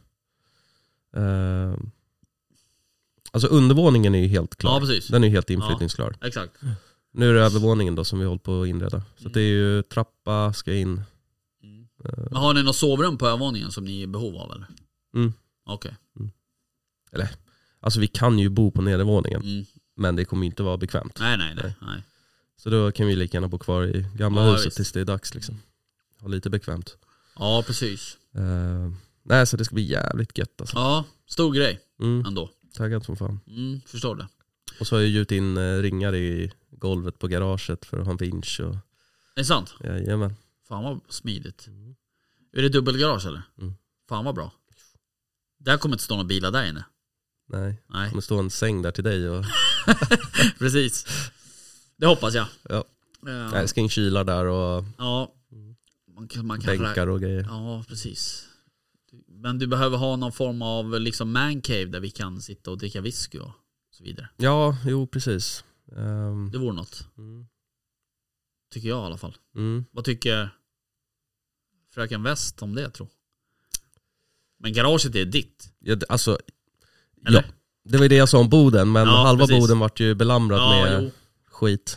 [SPEAKER 4] Eh, alltså undervåningen är ju helt klar.
[SPEAKER 2] Ja, precis.
[SPEAKER 4] Den är ju helt inflyttningsklar.
[SPEAKER 2] Exakt.
[SPEAKER 4] Nu är det övervåningen då som vi håller på att inreda. Så
[SPEAKER 2] Mm.
[SPEAKER 4] det är ju trappa, ska in.
[SPEAKER 2] Mm.
[SPEAKER 4] Eh,
[SPEAKER 2] Men har ni något sovrum på övervåningen som ni är i behov av eller?
[SPEAKER 4] Mm.
[SPEAKER 2] Okej.
[SPEAKER 4] Alltså vi kan ju bo på nedervåningen,
[SPEAKER 2] Mm.
[SPEAKER 4] men det kommer inte vara bekvämt.
[SPEAKER 2] Nej, nej, nej.
[SPEAKER 4] Nej.
[SPEAKER 2] nej.
[SPEAKER 4] Så då kan vi lika gärna bo kvar i gamla
[SPEAKER 2] Ja,
[SPEAKER 4] huset
[SPEAKER 2] visst.
[SPEAKER 4] tills det är dags liksom. Ha lite bekvämt.
[SPEAKER 2] Ja, precis.
[SPEAKER 4] Eh, nej, så det ska bli jävligt gött alltså.
[SPEAKER 2] Ja, stor grej
[SPEAKER 4] Mm,
[SPEAKER 2] ändå.
[SPEAKER 4] taggad som fan.
[SPEAKER 2] Mm, förstår det.
[SPEAKER 4] Och så har jag gjutit in eh, ringar i golvet på garaget för att ha en vinsch. Och,
[SPEAKER 2] Är det sant?
[SPEAKER 4] jajamän.
[SPEAKER 2] Fan vad smidigt.
[SPEAKER 4] Mm.
[SPEAKER 2] Är det dubbelgarage eller?
[SPEAKER 4] Mm.
[SPEAKER 2] Fan vad bra. Där kommer inte stå några bilar där inne.
[SPEAKER 4] Nej,
[SPEAKER 2] Nej,
[SPEAKER 4] det kommer stå en säng där till dig. Och,
[SPEAKER 2] precis. Det hoppas jag.
[SPEAKER 4] ja.
[SPEAKER 2] Ja.
[SPEAKER 4] Nej, det ska in kylar där och
[SPEAKER 2] Ja. Man kan, man kan
[SPEAKER 4] bänkar och grejer.
[SPEAKER 2] Ja, precis. Men du behöver ha någon form av liksom man cave där vi kan sitta och dricka whisky och så vidare.
[SPEAKER 4] Ja, jo precis. Um,
[SPEAKER 2] Det vore något.
[SPEAKER 4] mm,
[SPEAKER 2] Tycker jag i alla fall.
[SPEAKER 4] mm.
[SPEAKER 2] Vad tycker fröken West om det, tror? Men garaget är ditt.
[SPEAKER 4] Ja, det- alltså,
[SPEAKER 2] Eller?
[SPEAKER 4] ja, det var ju det jag sa om boden, men
[SPEAKER 2] Ja,
[SPEAKER 4] halva
[SPEAKER 2] precis.
[SPEAKER 4] boden vart ju belamrad
[SPEAKER 2] Ja,
[SPEAKER 4] med
[SPEAKER 2] jo.
[SPEAKER 4] skit.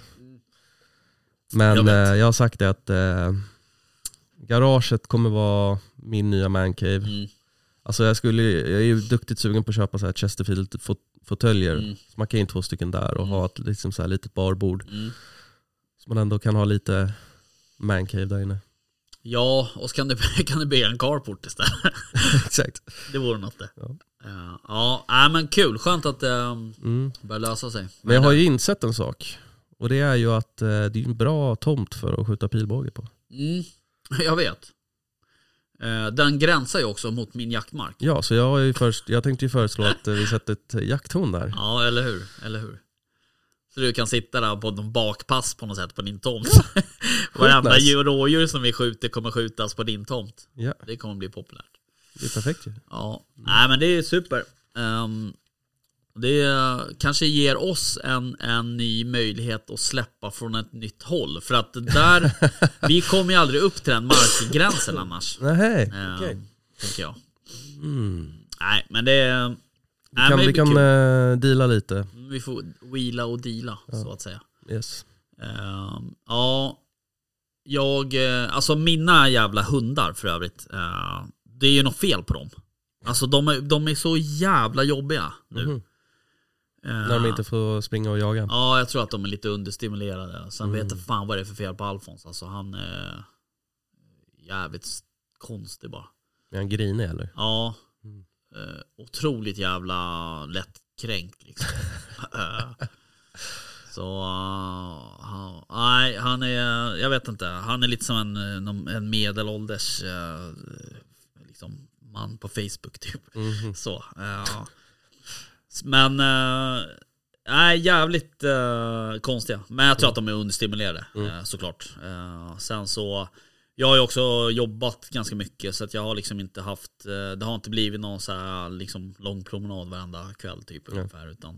[SPEAKER 2] Jag
[SPEAKER 4] Men
[SPEAKER 2] vet.
[SPEAKER 4] jag, jag har sagt det att eh, garaget kommer vara min nya mancave.
[SPEAKER 2] Mm.
[SPEAKER 4] Alltså jag skulle, jag är ju duktigt sugen på att köpa så här Chesterfield-fåtöljer.
[SPEAKER 2] Mm.
[SPEAKER 4] Så man kan in två stycken där och
[SPEAKER 2] Mm.
[SPEAKER 4] ha ett liksom så här litet barbord.
[SPEAKER 2] Mm.
[SPEAKER 4] Så man ändå kan ha lite mancave där inne.
[SPEAKER 2] Ja, och så kan du, kan du bygga en carport istället.
[SPEAKER 4] Exakt.
[SPEAKER 2] Det vore något det.
[SPEAKER 4] Ja.
[SPEAKER 2] Ja, ja äh, men kul. Skönt att det um,
[SPEAKER 4] Mm.
[SPEAKER 2] börjar lösa sig.
[SPEAKER 4] Men jag har ju insett en sak. Och det är ju att eh, det är en bra tomt för att skjuta pilbåge på.
[SPEAKER 2] Mm, jag vet. Eh, Den gränsar ju också mot min jaktmark.
[SPEAKER 4] Ja, så jag, har ju först, jag tänkte ju föreslå att eh, vi sätter ett jakthorn där.
[SPEAKER 2] Ja, eller hur? Eller hur? Så du kan sitta där på någon bakpass på något sätt på din tomt. Varenda
[SPEAKER 4] nice.
[SPEAKER 2] djur- rådjur som vi skjuter kommer skjutas på din tomt.
[SPEAKER 4] Ja,
[SPEAKER 2] Det kommer bli populärt.
[SPEAKER 4] det är perfekt ju.
[SPEAKER 2] Ja, nej men det är super. Um, det kanske ger oss en, en ny möjlighet att släppa från ett nytt håll. För att där, vi kommer ju aldrig upp till den markgränsen annars.
[SPEAKER 4] Nej,
[SPEAKER 2] Um,
[SPEAKER 4] okej.
[SPEAKER 2] Tänker jag.
[SPEAKER 4] Mm.
[SPEAKER 2] Nej, men det är...
[SPEAKER 4] Vi
[SPEAKER 2] Nej,
[SPEAKER 4] kan,
[SPEAKER 2] men
[SPEAKER 4] vi kan uh, deala lite.
[SPEAKER 2] Vi får wheela och deala, ja. Så att säga.
[SPEAKER 4] Yes.
[SPEAKER 2] Uh, ja, jag... Alltså mina jävla hundar för övrigt. Uh, det är ju något fel på dem. Alltså de är, de är så jävla jobbiga nu. Mm-hmm. Uh,
[SPEAKER 4] När de inte får springa och jaga.
[SPEAKER 2] Ja, jag tror att de är lite understimulerade. Sen mm. vet jag fan vad det är för fel på Alfons. Alltså han är jävligt konstig bara.
[SPEAKER 4] Är han grinig eller?
[SPEAKER 2] Ja. Mm. Uh, otroligt jävla lättkränkt liksom. Så uh, han, nej, han är, jag vet inte. Han är lite som en, en medelålders uh, liksom man på Facebook typ. Mm. Så. Uh, men uh, nej, jävligt uh, konstiga. Men jag tror mm. att de är understimulerade mm. uh, såklart. Uh, sen så jag har ju också jobbat ganska mycket så att jag har liksom inte haft uh, det har inte blivit någon så här liksom lång promenad varenda kväll typ mm. ungefär utan.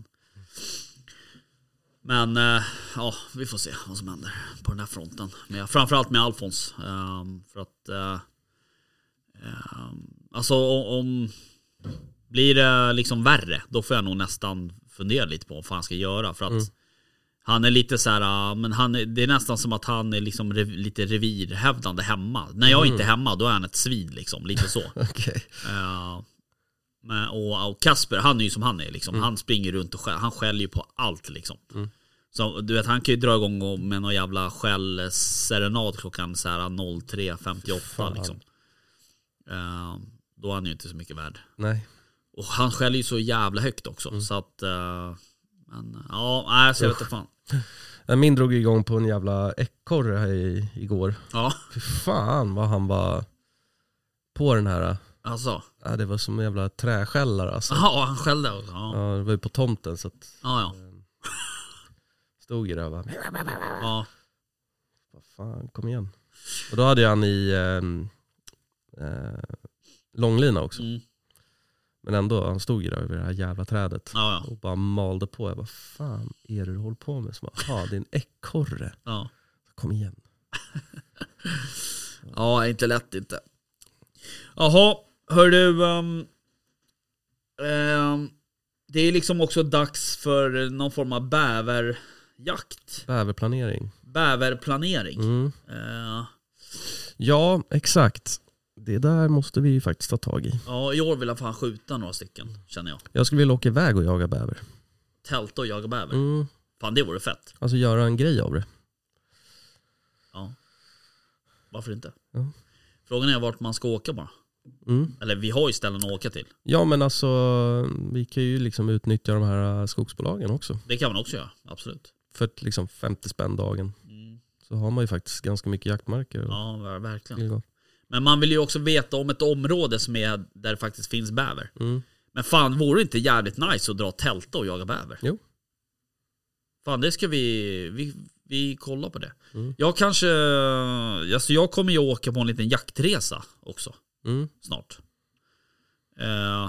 [SPEAKER 2] Men uh, ja, vi får se vad som händer på den här fronten. Men framförallt med Alfons um, för att uh, um, alltså om blir det liksom värre, då får jag nog nästan fundera lite på vad han ska göra. För att mm. han är lite så här, men han är, det är nästan som att han är liksom rev, lite revirhävdande hemma. När jag mm. inte är hemma, då är han ett svin liksom, lite så.
[SPEAKER 4] Okay.
[SPEAKER 2] Uh, men, och, och Kasper, han är ju som han är liksom. Mm. Han springer runt och skäll, han skäller ju på allt liksom. Mm. Så du vet, han kan ju dra igång med någon jävla skäll serenad klockan så här tre femtioåtta liksom. Uh, då är han ju inte så mycket värd.
[SPEAKER 4] Nej.
[SPEAKER 2] Och han skäller ju så jävla högt också. Mm. Så att uh, men, ja, nej, så jag vet inte fan.
[SPEAKER 4] Min drog igång på en jävla ekorre här i, igår.
[SPEAKER 2] Ja.
[SPEAKER 4] Fy fan vad han var på den här.
[SPEAKER 2] Alltså.
[SPEAKER 4] Ja, det var som en jävla träskällare alltså.
[SPEAKER 2] Ja, han skällde också. Ja.
[SPEAKER 4] Ja, det var ju på tomten så att.
[SPEAKER 2] Ja, ja.
[SPEAKER 4] Stod i det va.
[SPEAKER 2] Ja.
[SPEAKER 4] Vad fan, kom igen. Och då hade jag han i eh, eh, långlina också. Mm. Men ändå, han stod ju där över det här jävla trädet.
[SPEAKER 2] Ja, ja.
[SPEAKER 4] Och bara malde på. Jag bara, fan är det du håller på med? Så bara, ja, det är en ekorre.
[SPEAKER 2] Ja.
[SPEAKER 4] Kom igen.
[SPEAKER 2] Ja, inte lätt inte. Jaha, hör du. Um, um, det är liksom också dags för någon form av bäverjakt.
[SPEAKER 4] Bäverplanering.
[SPEAKER 2] Bäverplanering.
[SPEAKER 4] Mm.
[SPEAKER 2] Uh.
[SPEAKER 4] Ja, exakt. Det där måste vi faktiskt ta tag i.
[SPEAKER 2] Ja, i år vill jag fan skjuta några stycken, känner jag.
[SPEAKER 4] Jag skulle vilja åka iväg och jaga bäver.
[SPEAKER 2] Tälta och jaga bäver?
[SPEAKER 4] Mm.
[SPEAKER 2] Fan, det vore fett.
[SPEAKER 4] Alltså göra en grej av det.
[SPEAKER 2] Ja. Varför inte?
[SPEAKER 4] Ja.
[SPEAKER 2] Frågan är vart man ska åka bara.
[SPEAKER 4] Mm.
[SPEAKER 2] Eller vi har ju ställen att åka till.
[SPEAKER 4] Ja, men alltså vi kan ju liksom utnyttja de här skogsbolagen också.
[SPEAKER 2] Det kan man också göra, absolut.
[SPEAKER 4] För liksom femtio spänn dagen. Mm. Så har man ju faktiskt ganska mycket jaktmarker. Och
[SPEAKER 2] ja, verkligen. Men man vill ju också veta om ett område som är där det faktiskt finns bäver. Mm. Men fan, vore det inte jävligt nice att dra tälta och jaga bäver?
[SPEAKER 4] Jo.
[SPEAKER 2] Fan, det ska vi vi, vi kolla på det.
[SPEAKER 4] Mm.
[SPEAKER 2] Jag kanske alltså jag kommer ju åka på en liten jaktresa också.
[SPEAKER 4] Mm.
[SPEAKER 2] Snart. Uh,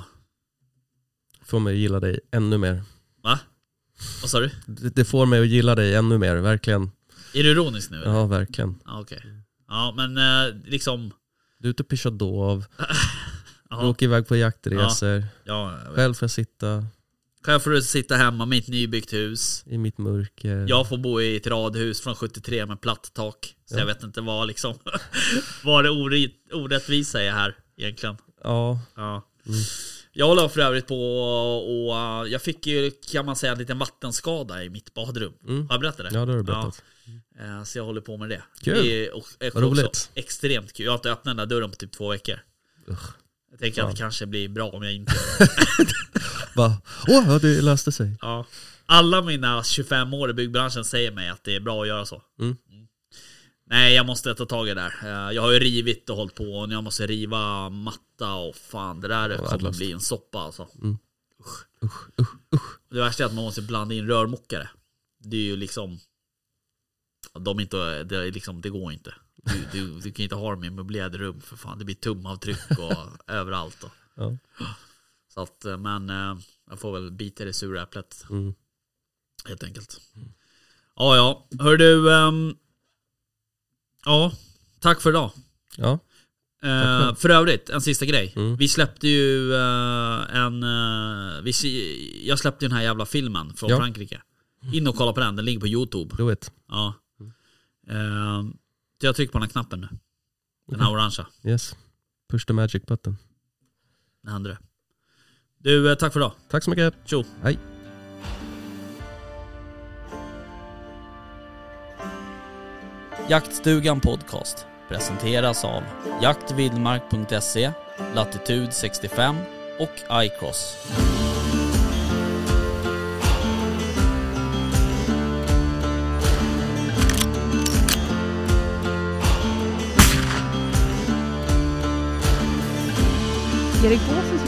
[SPEAKER 4] får mig att gilla dig ännu mer.
[SPEAKER 2] Va? Vad sa du?
[SPEAKER 4] Det, det får mig att gilla dig ännu mer, verkligen.
[SPEAKER 2] Är du ironisk nu? Eller?
[SPEAKER 4] Ja, verkligen.
[SPEAKER 2] Ah, okej. Okay. Ja, men uh, liksom
[SPEAKER 4] du är ute och pischar dov. Du åker iväg på jaktresor.
[SPEAKER 2] Ja. Ja,
[SPEAKER 4] själv får jag sitta.
[SPEAKER 2] Själv får du sitta hemma med ett nybyggt hus.
[SPEAKER 4] I mitt mörker.
[SPEAKER 2] Jag får bo i ett radhus från sjuttiotre med platt tak. Så
[SPEAKER 4] ja.
[SPEAKER 2] Jag vet inte vad liksom vad det orätt, orättvisa är här egentligen.
[SPEAKER 4] Ja.
[SPEAKER 2] Ja.
[SPEAKER 4] Mm.
[SPEAKER 2] Jag håller för övrigt på och jag fick ju, kan man säga, en liten vattenskada i mitt badrum.
[SPEAKER 4] Mm.
[SPEAKER 2] Har jag berättat det?
[SPEAKER 4] Ja, det har du berättat.
[SPEAKER 2] Ja. Så jag håller på med det.
[SPEAKER 4] Kul.
[SPEAKER 2] Det är, och,
[SPEAKER 4] vad roligt.
[SPEAKER 2] Extremt kul. Jag har inte öppnat den där dörren på typ två veckor.
[SPEAKER 4] Usch.
[SPEAKER 2] Jag tänker
[SPEAKER 4] ja.
[SPEAKER 2] att det kanske blir bra om jag inte gör det.
[SPEAKER 4] Va? Åh, oh, det löste sig.
[SPEAKER 2] Ja. Alla mina tjugofem år i byggbranschen säger mig att det är bra att göra så.
[SPEAKER 4] Mm.
[SPEAKER 2] Mm. Nej, jag måste ta tag i det där. Jag har ju rivit och hållit på och jag måste riva matta och fan, det där ja, kommer bli en soppa alltså.
[SPEAKER 4] Mm.
[SPEAKER 2] Usch.
[SPEAKER 4] Usch, usch, usch.
[SPEAKER 2] Det värsta är att man måste blanda in rörmokare. Det är ju liksom de inte, det, är liksom, det går inte. Du, du, du kan inte ha dem i möblerade rum för fan. Det blir tumavtryck och överallt. Och.
[SPEAKER 4] Ja.
[SPEAKER 2] Så att, men jag får väl bita det sura äpplet.
[SPEAKER 4] Mm.
[SPEAKER 2] Helt enkelt. Mm. Ja, ja. Hör du... Um, ja, tack för idag.
[SPEAKER 4] Ja.
[SPEAKER 2] Uh, för övrigt, en sista grej.
[SPEAKER 4] Mm.
[SPEAKER 2] Vi släppte ju uh, en... Uh, vi, jag släppte den här jävla filmen från
[SPEAKER 4] ja.
[SPEAKER 2] Frankrike. In och kolla på den, den ligger på YouTube.
[SPEAKER 4] Do it.
[SPEAKER 2] Ja. Uh, så jag trycker på den här knappen nu. Den här orangea.
[SPEAKER 4] Yes. Push the magic button.
[SPEAKER 2] Det händer det. Du, uh, tack för idag.
[SPEAKER 4] Tack så mycket.
[SPEAKER 2] Tjo.
[SPEAKER 4] Hej.
[SPEAKER 2] Jaktstugan podcast presenteras av jaktvildmark punkt se, Latitude sextiofem och iCross.
[SPEAKER 3] Erik Gåsens